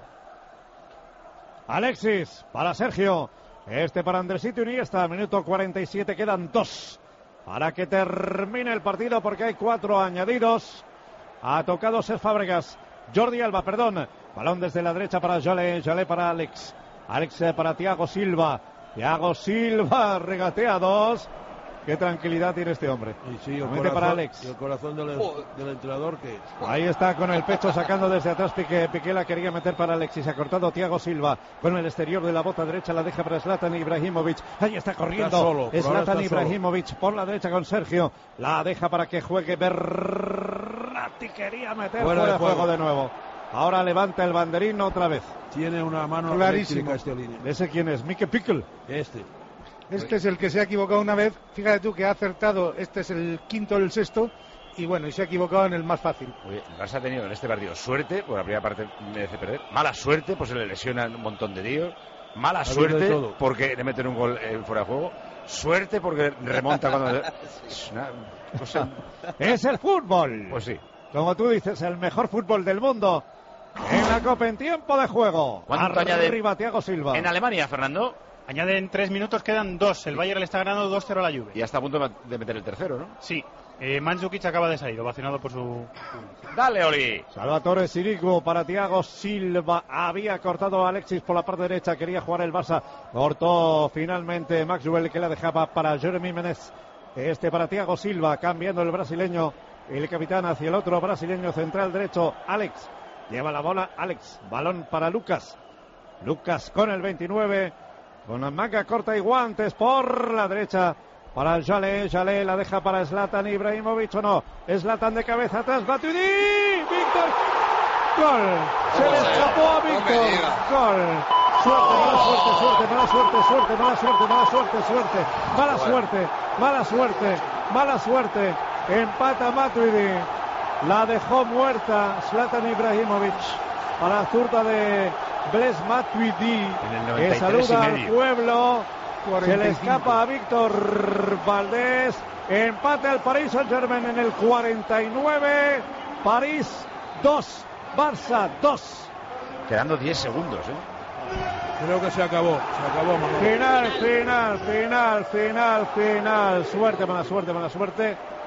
S13: Alexis, para Sergio. Este para Andresito Iniesta. Minuto 47, quedan 2 para que termine el partido porque hay 4 añadidos. Ha tocado Cesc Fábregas. Jordi Alba, perdón. Balón desde la derecha para Jolé para Alex. Alex para Thiago Silva. Thiago Silva regatea 2. Qué tranquilidad tiene este hombre.
S16: Y sí,
S13: para Alex.
S16: Y el corazón del entrenador que...
S13: Ahí está con el pecho sacando desde atrás Piqué la quería meter para Alexis. Ha cortado Thiago Silva con el exterior de la bota derecha. La deja para Zlatan Ibrahimovic. Ahí está corriendo Zlatan Ibrahimovic por la derecha con Sergio. La deja para que juegue Berratti. Quería meter fuera de juego de nuevo. Ahora levanta el banderín otra vez.
S16: Tiene una mano
S14: clarísima.
S13: ¿Ese quién es? Mike Pickle.
S14: Este es el que se ha equivocado una vez. Fíjate tú que ha acertado. Este es el quinto o el sexto. Y bueno, y se ha equivocado en el más fácil.
S5: Oye, el Barça ha tenido en este partido suerte, por la primera parte merece perder. Mala suerte, pues se le lesionan un montón de tíos. Mala suerte, porque le meten un gol fuera de juego. Suerte, porque remonta cuando... Es una cosa...
S13: Es el fútbol.
S5: Pues sí.
S13: Como tú dices, el mejor fútbol del mundo. En la Copa en tiempo de juego.
S5: ¿Cuánto
S13: arriba Thiago Silva.
S5: En Alemania, Fernando.
S17: Añaden 3 minutos, quedan 2. El Bayern le está ganando 2-0 a la Juve.
S5: Y está a punto de meter el tercero, ¿no?
S17: Sí. Mandzukic acaba de salir, ovacionado por su...
S5: Dale, Oli.
S13: Salvatore Sirigu para Thiago Silva. Había cortado a Alexis por la parte derecha. Quería jugar el Barça. Cortó finalmente Maxwell, que la dejaba para Jeremy Menez. Este para Thiago Silva, cambiando el brasileño. El capitán hacia el otro brasileño central derecho, Alex. Lleva la bola, Alex. Balón para Lucas. Lucas con el 29. Con la manga corta y guantes por la derecha. Para Jalé la deja para Zlatan Ibrahimovic o no. Zlatan de cabeza atrás, Matuidi. Víctor. Gol. Se le escapó a Víctor. Gol. Suerte, mala suerte. Empata Matuidi. La dejó muerta Zlatan Ibrahimovic. Para la zurda de Blaise Matuidi. Que saluda al pueblo. 45. Se le escapa a Víctor Valdés. Empate al Paris Saint-Germain en el 49. París 2, Barça 2.
S5: Quedando 10 segundos,
S16: Creo que se acabó.
S13: Final. Suerte, mala suerte.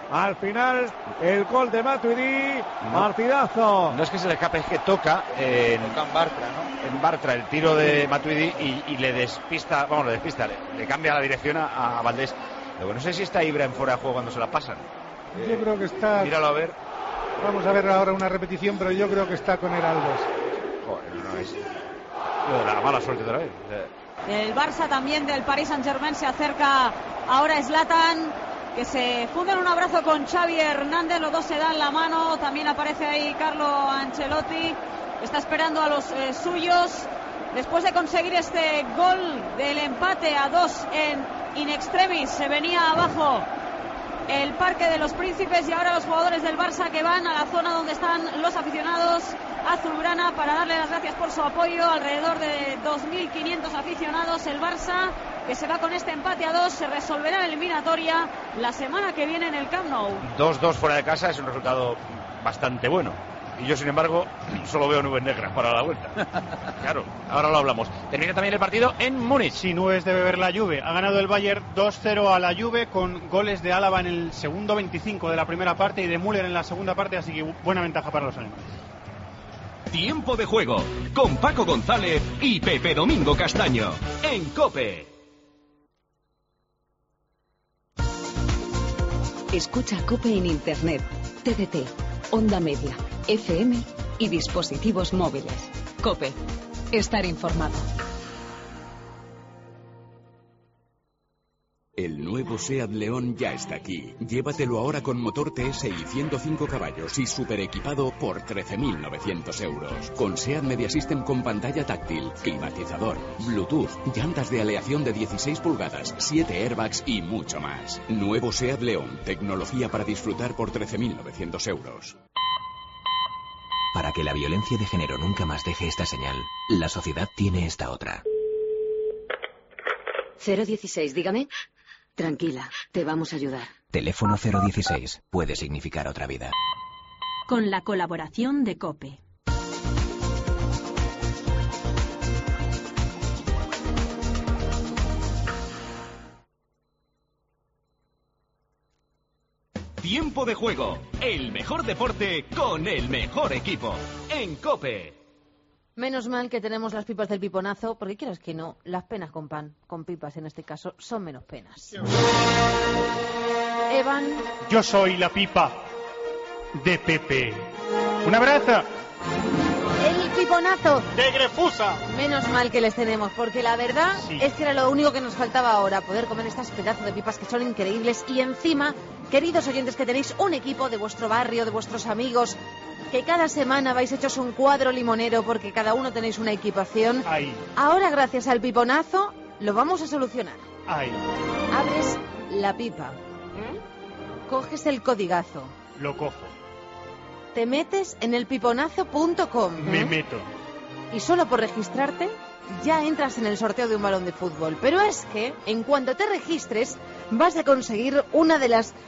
S13: Al final, el gol de Matuidi, partidazo.
S5: No es que se le escape, es que toca en
S15: Bartra, ¿no?
S5: En Bartra el tiro de Matuidi y le despista, le cambia la dirección a Valdés. Luego no sé si está Ibra en fuera de juego cuando se la pasan.
S14: Yo creo que está...
S5: Míralo a ver.
S14: Vamos a ver ahora una repetición, pero yo creo que está con Heraldos.
S5: Joder, no es... La mala suerte otra vez.
S6: El Barça también del Paris Saint-Germain se acerca ahora Zlatan, que se funde en un abrazo con Xavi Hernández, los dos se dan la mano, también aparece ahí Carlo Ancelotti, está esperando a los suyos, después de conseguir este gol del empate a 2 en in extremis, se venía abajo el Parque de los Príncipes y ahora los jugadores del Barça que van a la zona donde están los aficionados azulgrana para darle las gracias por su apoyo, alrededor de 2.500 aficionados. El Barça que se va con este empate a 2, se resolverá la eliminatoria la semana que viene en el Camp Nou.
S5: 2-2 fuera de casa es un resultado bastante bueno. Y yo, sin embargo, solo veo nubes negras para la vuelta. Claro, ahora lo hablamos. Termina también el partido en Múnich.
S17: Sin nubes debe ver la Juve. Ha ganado el Bayern 2-0 a la Juve con goles de Álava en el segundo 25 de la primera parte y de Müller en la segunda parte, así que buena ventaja para los alemanes.
S1: Tiempo de juego con Paco González y Pepe Domingo Castaño en COPE.
S20: Escucha COPE en Internet, TDT, Onda Media, FM y dispositivos móviles. COPE. Estar informado.
S21: El nuevo SEAT León ya está aquí. Llévatelo ahora con motor TS y 105 caballos y super equipado por 13.900 euros. Con SEAT Media System con pantalla táctil, climatizador, Bluetooth, llantas de aleación de 16 pulgadas, 7 airbags y mucho más. Nuevo SEAT León, tecnología para disfrutar por 13.900 euros.
S22: Para que la violencia de género nunca más deje esta señal, la sociedad tiene esta otra.
S20: 016, dígame. Tranquila, te vamos a ayudar.
S22: Teléfono 016 puede significar otra vida.
S20: Con la colaboración de COPE.
S1: Tiempo de juego, el mejor deporte con el mejor equipo en COPE.
S8: Menos mal que tenemos las pipas del piponazo, porque quieras que no, las penas con pan, con pipas en este caso, son menos penas. Evan.
S17: Yo soy la pipa de Pepe. ¡Un abrazo!
S8: El piponazo
S17: de Grefusa.
S8: Menos mal que les tenemos, porque la verdad es que era lo único que nos faltaba ahora, poder comer estas pedazos de pipas que son increíbles. Y encima, queridos oyentes, que tenéis un equipo de vuestro barrio, de vuestros amigos, que cada semana vais hechos un cuadro limonero porque cada uno tenéis una equipación.
S17: Ay.
S8: Ahora, gracias al piponazo, lo vamos a solucionar.
S17: Ay.
S8: Abres la pipa, coges el codigazo,
S17: lo cojo,
S8: te metes en elpiponazo.com.
S17: Me meto.
S8: Y solo por registrarte ya entras en el sorteo de un balón de fútbol. Pero es que, en cuanto te registres, vas a conseguir una de las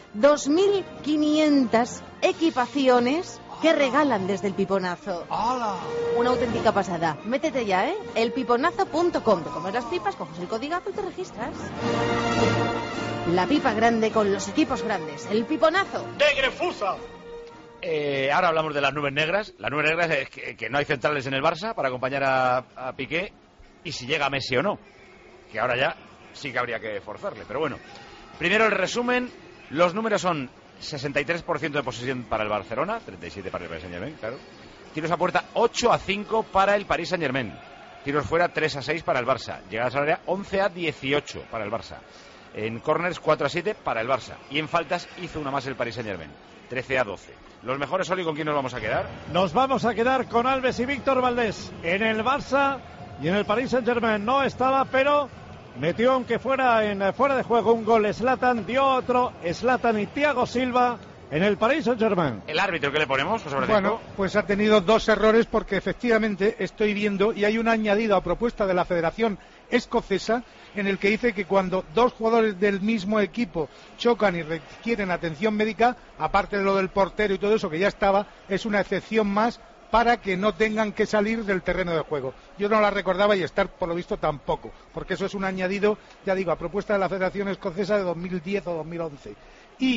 S8: 2.500 equipaciones que regalan desde el piponazo.
S17: ¡Hala!
S8: Una auténtica pasada. Métete ya, elpiponazo.com. Te comes las pipas, coges el codigazo y te registras. La pipa grande con los equipos grandes. El piponazo.
S17: ¡De Grefusa!
S5: Ahora hablamos de las nubes negras. Las nubes negras es que no hay centrales en el Barça para acompañar a Piqué y si llega Messi o no. Que ahora ya sí que habría que forzarle. Pero bueno, primero el resumen. Los números son 63% de posesión para el Barcelona, 37% para el Paris Saint-Germain, claro. Tiros a puerta 8-5 para el Paris Saint-Germain. Tiros fuera 3-6 para el Barça. Llegadas al área 11-18 para el Barça. En corners 4-7 para el Barça. Y en faltas hizo una más el Paris Saint-Germain, 13-12. Los mejores, Oli, ¿con quién nos vamos a quedar?
S13: Nos vamos a quedar con Alves y Víctor Valdés. En el Barça y en el Paris Saint-Germain no estaba, pero metió, aunque fuera de juego, un gol Zlatan, dio otro Zlatan y Thiago Silva en el Paris Saint-Germain.
S5: ¿El árbitro qué le ponemos, José Francisco?
S14: Bueno, pues ha tenido dos errores porque efectivamente estoy viendo y hay un añadido a propuesta de la Federación Escocesa en el que dice que cuando dos jugadores del mismo equipo chocan y requieren atención médica, aparte de lo del portero y todo eso que ya estaba, es una excepción más para que no tengan que salir del terreno de juego. Yo no la recordaba y estar por lo visto tampoco, porque eso es un añadido, ya digo, a propuesta de la Federación Escocesa de 2010 o 2011. Y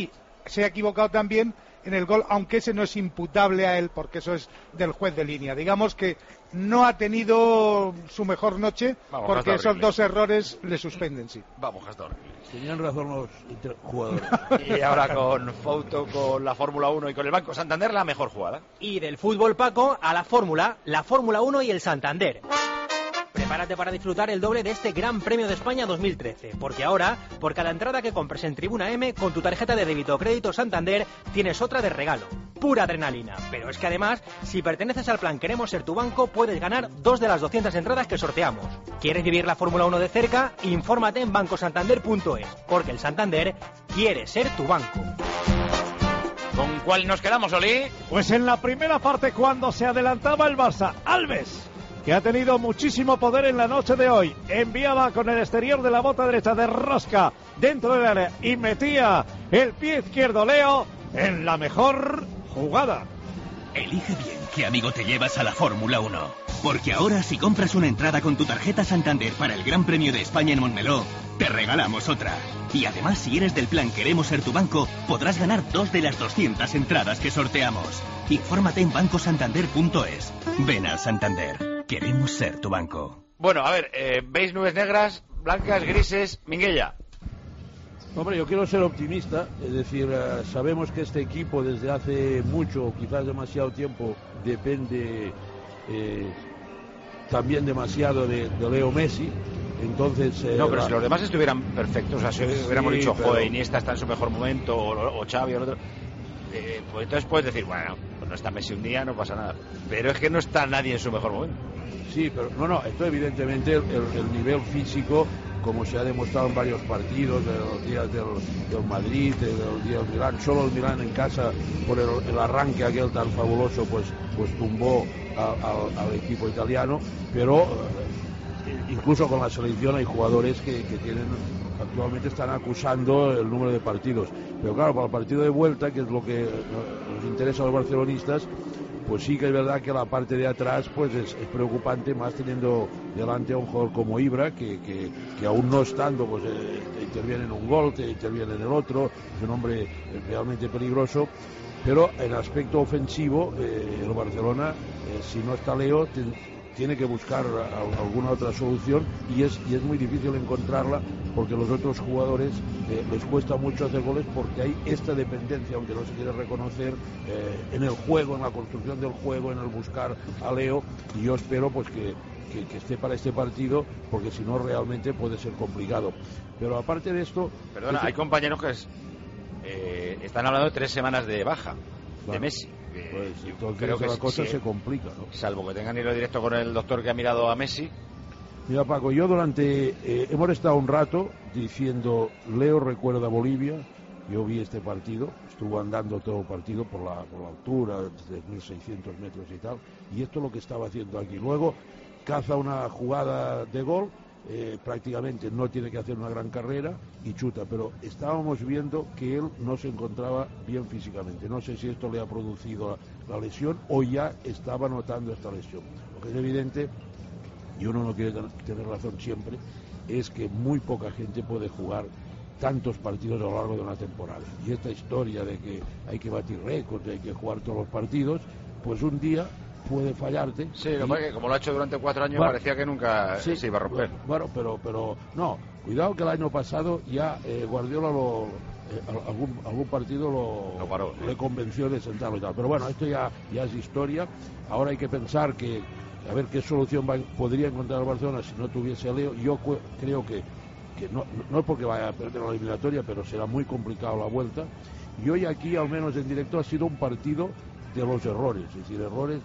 S14: se ha equivocado también en el gol, aunque ese no es imputable a él, porque eso es del juez de línea. Digamos que no ha tenido su mejor noche, porque esos dos errores le suspenden, sí.
S5: Vamos, Gastor.
S16: Tenían razón los jugadores.
S5: Y ahora con Fouto, con la Fórmula 1 y con el Banco Santander, la mejor jugada.
S3: Y del fútbol, Paco, a la Fórmula 1 y el Santander. Prepárate para disfrutar el doble de este Gran Premio de España 2013, porque ahora, por cada entrada que compres en Tribuna M, con tu tarjeta de débito o crédito Santander, tienes otra de regalo. Pura adrenalina. Pero es que además, si perteneces al plan Queremos Ser Tu Banco, puedes ganar 2 de las 200 entradas que sorteamos. ¿Quieres vivir la Fórmula 1 de cerca? Infórmate en bancosantander.es, porque el Santander quiere ser tu banco.
S5: ¿Con cuál nos quedamos, Oli?
S13: Pues en la primera parte, cuando se adelantaba el Barça, Alves, que ha tenido muchísimo poder en la noche de hoy, enviaba con el exterior de la bota derecha de rosca dentro del área y metía el pie izquierdo Leo en la mejor jugada.
S4: Elige bien qué amigo te llevas a la Fórmula 1, porque ahora si compras una entrada con tu tarjeta Santander para el Gran Premio de España en Montmeló, te regalamos otra. Y además, si eres del plan Queremos Ser Tu Banco, podrás ganar 2 de las 200 entradas que sorteamos. Infórmate en bancosantander.es. Ven al Santander. Queremos ser tu banco.
S5: Bueno, a ver, ¿veis nubes negras, blancas, grises? Minguella.
S16: Hombre, yo quiero ser optimista, es decir, sabemos que este equipo desde hace mucho, quizás demasiado tiempo, depende también demasiado de Leo Messi. Entonces,
S5: no, pero si los demás estuvieran perfectos, o sea, si hubiéramos dicho,
S16: pero...
S5: joder, Iniesta está en su mejor momento, o Xavi o el otro, pues entonces puedes decir, bueno, pues no está Messi un día, no pasa nada. Pero es que no está nadie en su mejor momento.
S16: Sí, pero no, esto evidentemente el nivel físico, como se ha demostrado en varios partidos, de los días del Madrid, de los días del Milán, solo el Milán en casa, por el arranque aquel tan fabuloso, pues tumbó al equipo italiano, pero incluso con la selección hay jugadores que actualmente están acusando el número de partidos, pero claro, para el partido de vuelta, que es lo que nos interesa a los barcelonistas, pues sí que es verdad que la parte de atrás pues es preocupante, más teniendo delante a un jugador como Ibra, que aún no estando, pues te interviene en un gol, te interviene en el otro, es un hombre realmente peligroso, pero en aspecto ofensivo el Barcelona, si no está Leo, tiene que buscar alguna otra solución y es muy difícil encontrarla, porque los otros jugadores les cuesta mucho hacer goles, porque hay esta dependencia, aunque no se quiere reconocer, en el juego, en la construcción del juego, en el buscar a Leo, y yo espero pues que esté para este partido, porque si no realmente puede ser complicado. Pero aparte de esto...
S5: Perdona, hay compañeros que están hablando de 3 semanas de baja, de Messi.
S16: Pues entonces
S5: creo que
S16: la cosa se complica, ¿no?
S5: Salvo que tengan hilo directo con el doctor que ha mirado a Messi.
S16: Mira, Paco, yo hemos estado un rato diciendo, Leo recuerda a Bolivia. Yo vi este partido, estuvo andando todo el partido por la altura, de 1.600 metros y tal, y esto es lo que estaba haciendo aquí. Luego caza una jugada de gol, prácticamente no tiene que hacer una gran carrera y chuta, pero estábamos viendo que él no se encontraba bien físicamente. No sé si esto le ha producido la lesión o ya estaba notando esta lesión. Lo que es evidente, y uno no quiere tener razón siempre, es que muy poca gente puede jugar tantos partidos a lo largo de una temporada. Y esta historia de que hay que batir récords, hay que jugar todos los partidos, pues un día puede fallarte.
S5: Sí, lo que pasa es que como lo ha hecho durante 4 años, parecía que nunca se iba a romper.
S16: Bueno, pero no, cuidado que el año pasado ya Guardiola algún partido lo
S5: paró,
S16: le convenció de sentarlo y tal. Pero bueno, esto ya es historia. Ahora hay que pensar a ver qué solución podría encontrar el Barcelona si no tuviese a Leo. Yo creo que no es porque vaya a perder la eliminatoria, pero será muy complicado la vuelta. Y hoy aquí, al menos en directo, ha sido un partido de los errores, es decir, errores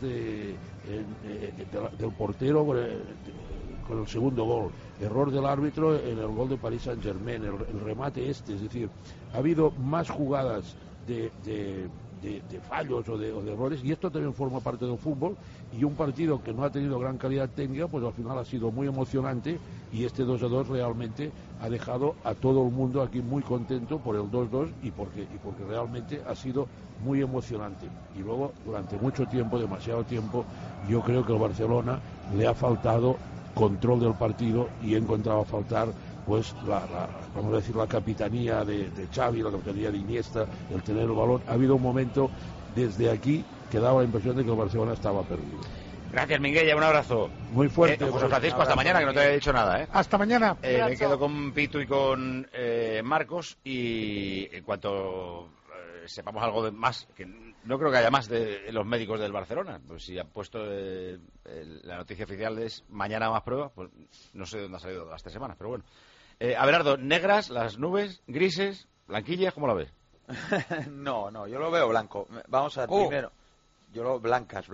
S16: del portero con el segundo gol, error del árbitro en el gol de Paris Saint-Germain, el remate es decir, ha habido más jugadas de fallos o de errores, y esto también forma parte del fútbol, y un partido que no ha tenido gran calidad técnica, pues al final ha sido muy emocionante, y este 2-2 realmente ha dejado a todo el mundo aquí muy contento por el 2-2 y porque realmente ha sido muy emocionante. Y luego, durante mucho tiempo, demasiado tiempo, yo creo que el Barcelona le ha faltado control del partido y he encontrado a faltar pues vamos a decir, la capitanía de Xavi, la capitanía de Iniesta, el tener el balón. Ha habido un momento desde aquí que daba la impresión de que el Barcelona estaba perdido.
S5: Gracias, Minguella, un abrazo.
S16: Muy fuerte.
S5: José Francisco, hasta mañana, que no te había dicho nada, ¿eh?
S14: Hasta mañana.
S5: Me quedo con Pitu y con Marcos, y en cuanto sepamos algo de más, que no creo que haya más de los médicos del Barcelona, pues si han puesto la noticia oficial es mañana más pruebas, pues no sé de dónde ha salido esta semana, pero bueno. Abelardo, negras, las nubes, grises, blanquillas, ¿cómo la ves?
S15: No, yo lo veo blanco. Vamos a ver primero. Yo lo blancas.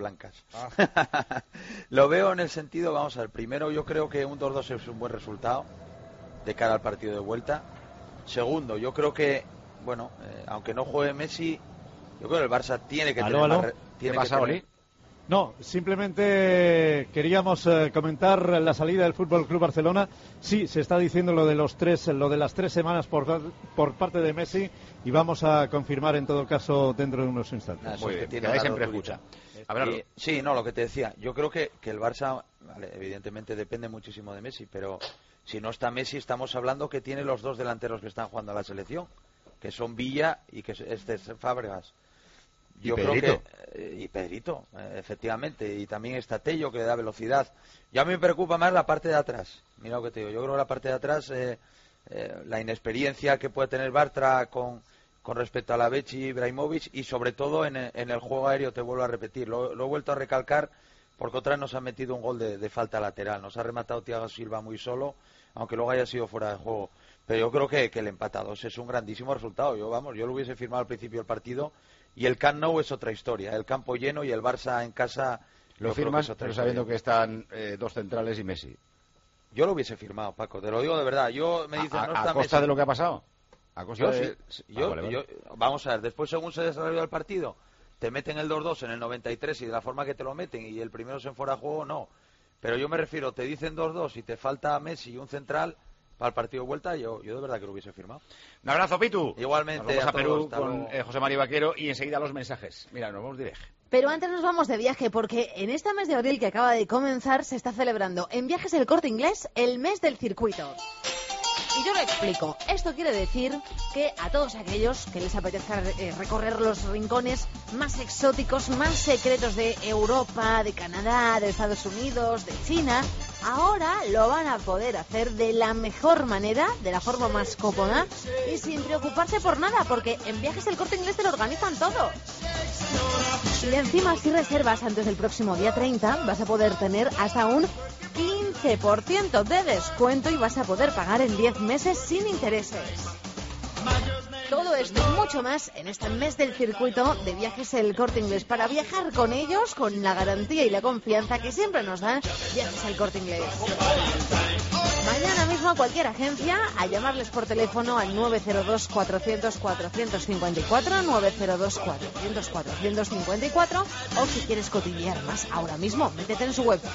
S15: Lo veo en el sentido, vamos a ver, primero yo creo que un 2-2 es un buen resultado de cara al partido de vuelta. Segundo, yo creo que, bueno, aunque no juegue Messi, yo creo que el Barça tiene que tener más...
S5: ¿Qué pasa, Oli?
S13: No, simplemente queríamos comentar la salida del Fútbol Club Barcelona. Sí, se está diciendo lo de las 3 semanas por parte de Messi, y vamos a confirmar en todo caso dentro de unos instantes.
S15: Muy bien, que siempre escucha. Sí, no, lo que te decía, yo creo que el Barça, vale, evidentemente depende muchísimo de Messi, pero si no está Messi, estamos hablando que tiene los dos delanteros que están jugando a la selección, que son Villa y que es Fábregas. Yo creo que y Pedrito, efectivamente, y también está Tello, que le da velocidad. Y a mí me preocupa más la parte de atrás. Mira lo que te digo, yo creo que la parte de atrás, la inexperiencia que puede tener Bartra con respecto a la Becci y Ibrahimovic, y sobre todo en el juego aéreo, te vuelvo a repetir, lo he vuelto a recalcar, porque otra vez nos ha metido un gol de falta lateral, nos ha rematado Thiago Silva muy solo, aunque luego haya sido fuera de juego. Pero yo creo que el empate a 2 es un grandísimo resultado. Yo lo hubiese firmado al principio del partido. Y el Camp Nou es otra historia, el campo lleno y el Barça en casa.
S5: Lo firmas, pero sabiendo que están dos centrales y Messi.
S15: Yo lo hubiese firmado, Paco, te lo digo de verdad. Me dicen, no está
S5: ¿A costa
S15: Messi?
S5: de lo que ha pasado? ¿A costa
S15: vale. Vamos a ver, después según se desarrolla el partido, te meten el 2-2 en el 93 y de la forma que te lo meten, y el primero se fuera a juego, no. Pero yo me refiero, te dicen 2-2 y te falta Messi y un central para el partido de vuelta, yo de verdad que lo hubiese firmado.
S5: Un abrazo, Pitu.
S15: Igualmente.
S5: Nos vamos a Perú con José María Vaquero, y enseguida los mensajes. Mira, nos vamos de viaje.
S8: Pero antes nos vamos de viaje, porque en este mes de abril que acaba de comenzar se está celebrando en Viajes El Corte Inglés el mes del circuito. Y yo lo explico. Esto quiere decir que a todos aquellos que les apetezca recorrer los rincones más exóticos, más secretos de Europa, de Canadá, de Estados Unidos, de China, ahora lo van a poder hacer de la mejor manera, de la forma más cómoda y sin preocuparse por nada, porque en Viajes El Corte Inglés te lo organizan todo. Y encima, si reservas antes del próximo día 30, vas a poder tener hasta un 15% de descuento y vas a poder pagar en 10 meses sin intereses. Todo esto y mucho más en este mes del circuito de Viajes El Corte Inglés, para viajar con ellos con la garantía y la confianza que siempre nos dan Viajes El Corte Inglés. Mañana mismo a cualquier agencia, a llamarles por teléfono al 902-400-454, 902-400-454, o si quieres cotillear más ahora mismo, métete en su web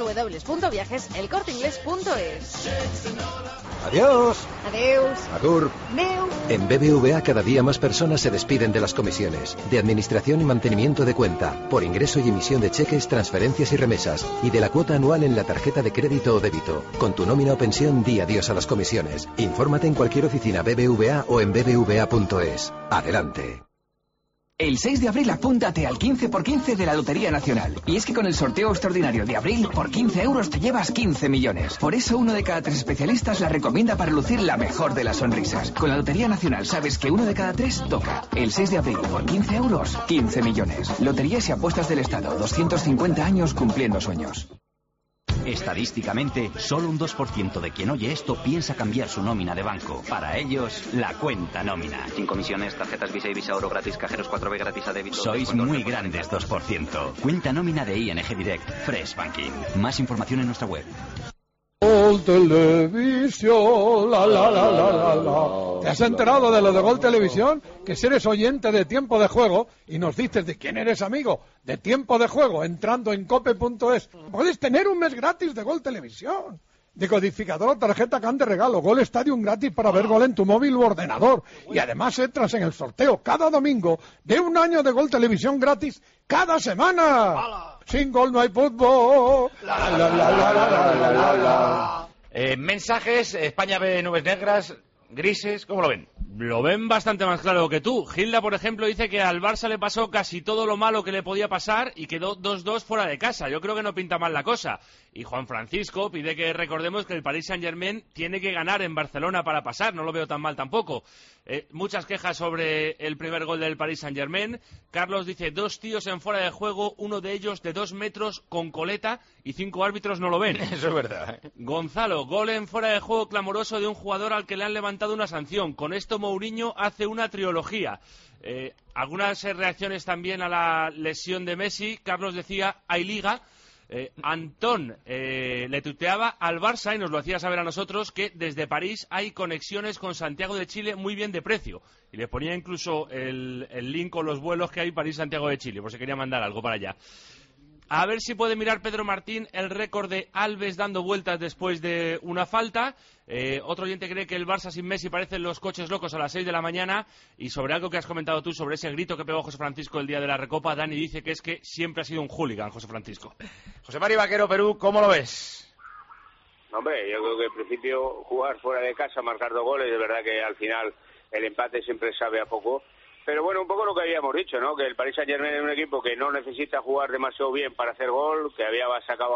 S8: www.viajeselcorteingles.es.
S21: Adiós.
S8: Adeus.
S21: Agur.
S8: Meu.
S21: En BBVA cada día más personas se despiden de las comisiones, de administración y mantenimiento de cuenta, por ingreso y emisión de cheques, transferencias y remesas, y de la cuota anual en la tarjeta de crédito o débito. Con tu nómina o pensión, di adiós a las comisiones. Infórmate en cualquier oficina BBVA o en bbva.es. Adelante.
S10: El 6 de abril apúntate al 15x15 de la Lotería Nacional. Y es que con el sorteo extraordinario de abril, por 15 euros te llevas 15 millones. Por eso 1 de cada 3 especialistas la recomienda para lucir la mejor de las sonrisas. Con la Lotería Nacional sabes que 1 de cada 3 toca. El 6 de abril, por 15 euros, 15 millones. Loterías y apuestas del Estado, 250 años cumpliendo sueños.
S11: Estadísticamente, solo un 2% de quien oye esto piensa cambiar su nómina de banco. Para ellos, la cuenta nómina.
S23: Sin comisiones, tarjetas Visa y Visa Oro gratis, cajeros 4B gratis a débito.
S11: Sois muy grandes, 2%. Cuenta nómina de ING Direct, Fresh Banking. Más información en nuestra web.
S2: Gol Televisión, la la la la la la. ¿Te has enterado de lo de Gol Televisión? Que si eres oyente de Tiempo de Juego y nos dices de quién eres amigo de Tiempo de Juego entrando en cope.es, puedes tener un mes gratis de Gol Televisión. Decodificador o tarjeta CAN de regalo, Gol Stadium gratis para ver gol en tu móvil u ordenador. Y además entras en el sorteo cada domingo de un año de Gol Televisión gratis cada semana. ¡Hala! Sin gol no hay fútbol. La, la, la, la, la, la, la, la.
S5: Mensajes, España ve nubes negras, grises, ¿cómo lo ven?
S9: Lo ven bastante más claro que tú. Gilda, por ejemplo, dice que al Barça le pasó casi todo lo malo que le podía pasar y quedó 2-2 fuera de casa. Yo creo que no pinta mal la cosa. Y Juan Francisco pide que recordemos que el Paris Saint-Germain tiene que ganar en Barcelona para pasar. No lo veo tan mal tampoco. Muchas quejas sobre el primer gol del Paris Saint-Germain. Carlos dice, 2 tíos en fuera de juego, uno de ellos de 2 metros con coleta y 5 árbitros no lo ven.
S5: Eso es verdad.
S9: Gonzalo, gol en fuera de juego clamoroso de un jugador al que le han levantado una sanción. Con esto Mourinho hace una trilogía. Algunas reacciones también a la lesión de Messi. Carlos decía, hay liga. Antón le tuteaba al Barça y nos lo hacía saber a nosotros que desde París hay conexiones con Santiago de Chile muy bien de precio. Y le ponía incluso el link con los vuelos que hay París-Santiago de Chile, por si quería mandar algo para allá. A ver si puede mirar Pedro Martín el récord de Alves dando vueltas después de una falta. Otro oyente cree que el Barça sin Messi parecen los coches locos a las 6 de la mañana. Y sobre algo que has comentado tú, sobre ese grito que pegó José Francisco el día de la Recopa, Dani dice que es que siempre ha sido un hooligan, José Francisco.
S5: José Mari Vaquero, Perú, ¿cómo lo ves?
S12: Hombre, yo creo que al principio jugar fuera de casa, marcar 2 goles, de verdad que al final el empate siempre sabe a poco. Pero bueno, un poco lo que habíamos dicho, ¿no? Que el Paris Saint-Germain es un equipo que no necesita jugar demasiado bien para hacer gol, que había sacado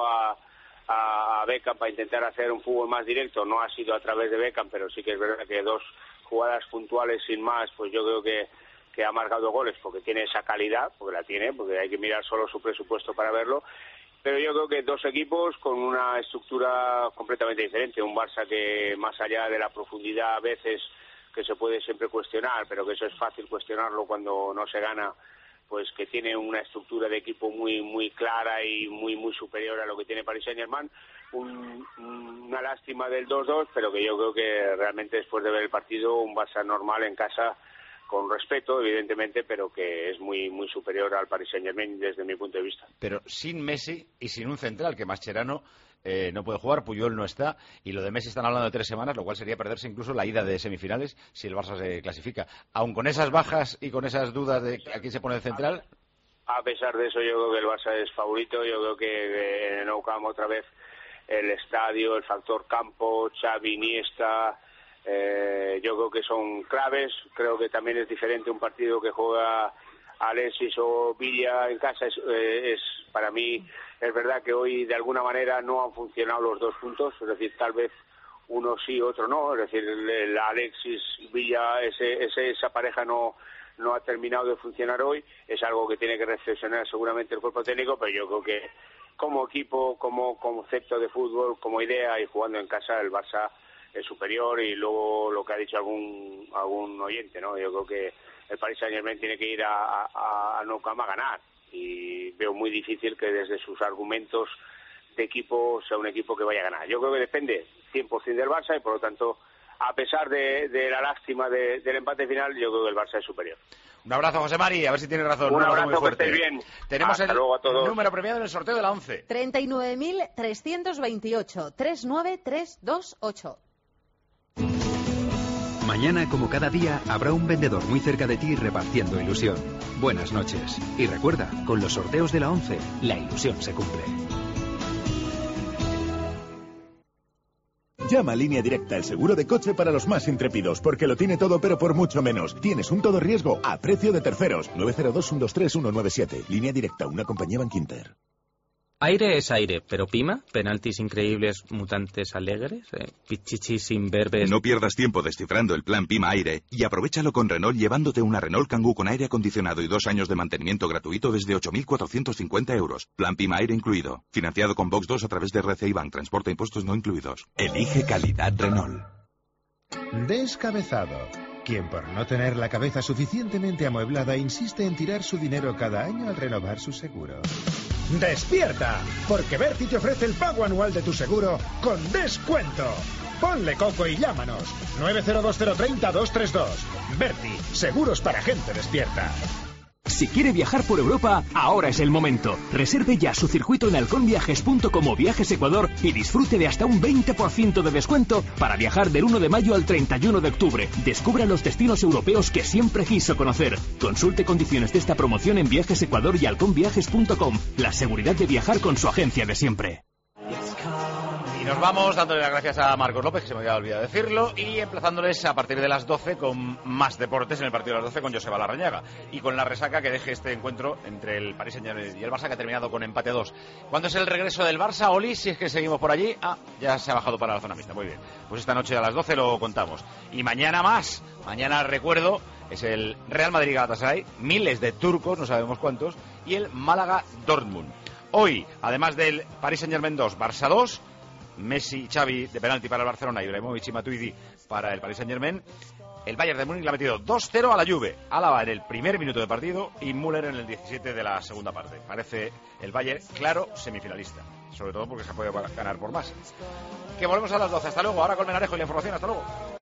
S12: a Beckham para intentar hacer un fútbol más directo. No ha sido a través de Beckham, pero sí que es verdad que 2 jugadas puntuales sin más, pues yo creo que ha marcado goles porque tiene esa calidad, porque la tiene, porque hay que mirar solo su presupuesto para verlo. Pero yo creo que 2 equipos con una estructura completamente diferente. Un Barça que más allá de la profundidad a veces que se puede siempre cuestionar, pero que eso es fácil cuestionarlo cuando no se gana, pues que tiene una estructura de equipo muy clara y muy superior a lo que tiene Paris Saint-Germain. Una lástima del 2-2, pero que yo creo que realmente después de ver el partido, un Barça normal en casa, con respeto, evidentemente, pero que es muy superior al Paris Saint-Germain desde mi punto de vista.
S5: Pero sin Messi y sin un central, que Mascherano no puede jugar, Puyol no está, y lo de Messi están hablando de 3 semanas, lo cual sería perderse incluso la ida de semifinales si el Barça se clasifica. Aun con esas bajas y con esas dudas de a quién se pone el central.
S12: A pesar de eso, yo creo que el Barça es favorito. Yo creo que en el Nou Camp otra vez el estadio, el factor campo, Xavi, Iniesta, yo creo que son claves. Creo que también es diferente un partido que juega Alexis o Villa en casa. Es para mí, es verdad que hoy de alguna manera no han funcionado los 2 puntos, es decir, tal vez uno sí, otro no, es decir, el Alexis Villa, esa pareja no ha terminado de funcionar hoy. Es algo que tiene que reflexionar seguramente el cuerpo técnico, pero yo creo que como equipo, como concepto de fútbol, como idea y jugando en casa, el Barça es superior. Y luego lo que ha dicho algún oyente, ¿no? Yo creo que el Paris Saint-Germain tiene que ir a Nou Camp a ganar, y veo muy difícil que desde sus argumentos de equipo sea un equipo que vaya a ganar. Yo creo que depende 100% del Barça y por lo tanto, a pesar de la lástima del empate final, yo creo que el Barça es superior.
S5: Un abrazo, José Mari, a ver si tiene razón.
S12: Un abrazo, que estéis bien.
S5: Tenemos
S12: Hasta luego a todos.
S5: Número premiado en el sorteo de la 11.
S8: 39.328, 39328.
S18: Mañana, como cada día, habrá un vendedor muy cerca de ti repartiendo ilusión. Buenas noches. Y recuerda, con los sorteos de la 11, la ilusión se cumple.
S24: Llama a Línea Directa, el seguro de coche para los más intrépidos, porque lo tiene todo pero por mucho menos. Tienes un todo riesgo a precio de terceros. 902-123-197. Línea Directa, una compañía Bankinter.
S25: Aire es aire, pero Pima, penaltis increíbles, mutantes alegres, pichichis imberbes...
S26: No pierdas tiempo descifrando el plan Pima Aire y aprovéchalo con Renault llevándote una Renault Kangoo con aire acondicionado y 2 años de mantenimiento gratuito desde 8.450 euros. Plan Pima Aire incluido. Financiado con Box 2 a través de RCI Bank. Transporte e impuestos no incluidos. Elige calidad Renault.
S27: Descabezado. Quien por no tener la cabeza suficientemente amueblada insiste en tirar su dinero cada año al renovar su seguro. ¡Despierta! Porque Berti te ofrece el pago anual de tu seguro con descuento. Ponle coco y llámanos. 902030232. Berti, seguros para gente despierta.
S22: Si quiere viajar por Europa, ahora es el momento. Reserve ya su circuito en halconviajes.com o Viajes Ecuador y disfrute de hasta un 20% de descuento para viajar del 1 de mayo al 31 de octubre. Descubra los destinos europeos que siempre quiso conocer. Consulte condiciones de esta promoción en Viajes Ecuador y halconviajes.com. La seguridad de viajar con su agencia de siempre.
S5: nos vamos dándole las gracias a Marcos López, que se me había olvidado decirlo, y emplazándoles a partir de las 12 con más deportes en el partido de las 12 con Joseba Larrañaga y con la resaca que deje este encuentro entre el Paris Saint-Germain y el Barça, que ha terminado con empate 2. ¿Cuándo es el regreso del Barça, Oli? Si es que seguimos por allí. Ya se ha bajado para la zona mixta, muy bien. Pues esta noche a las 12 lo contamos. Y mañana más. Mañana, recuerdo, es el Real Madrid-Galatasaray, miles de turcos, no sabemos cuántos, y el Málaga-Dortmund. Hoy, además del Paris Saint-Germain 2, Barça 2, Messi y Xavi de penalti para el Barcelona, Ibrahimovic y Matuidi para el Paris Saint-Germain, el Bayern de Múnich le ha metido 2-0 a la Juve. Álava en el primer minuto de partido y Müller en el 17 de la segunda parte. Parece el Bayern claro semifinalista, sobre todo porque se ha podido ganar por más. Que volvemos a las 12. Hasta luego. Ahora Colmenarejo y la información. Hasta luego.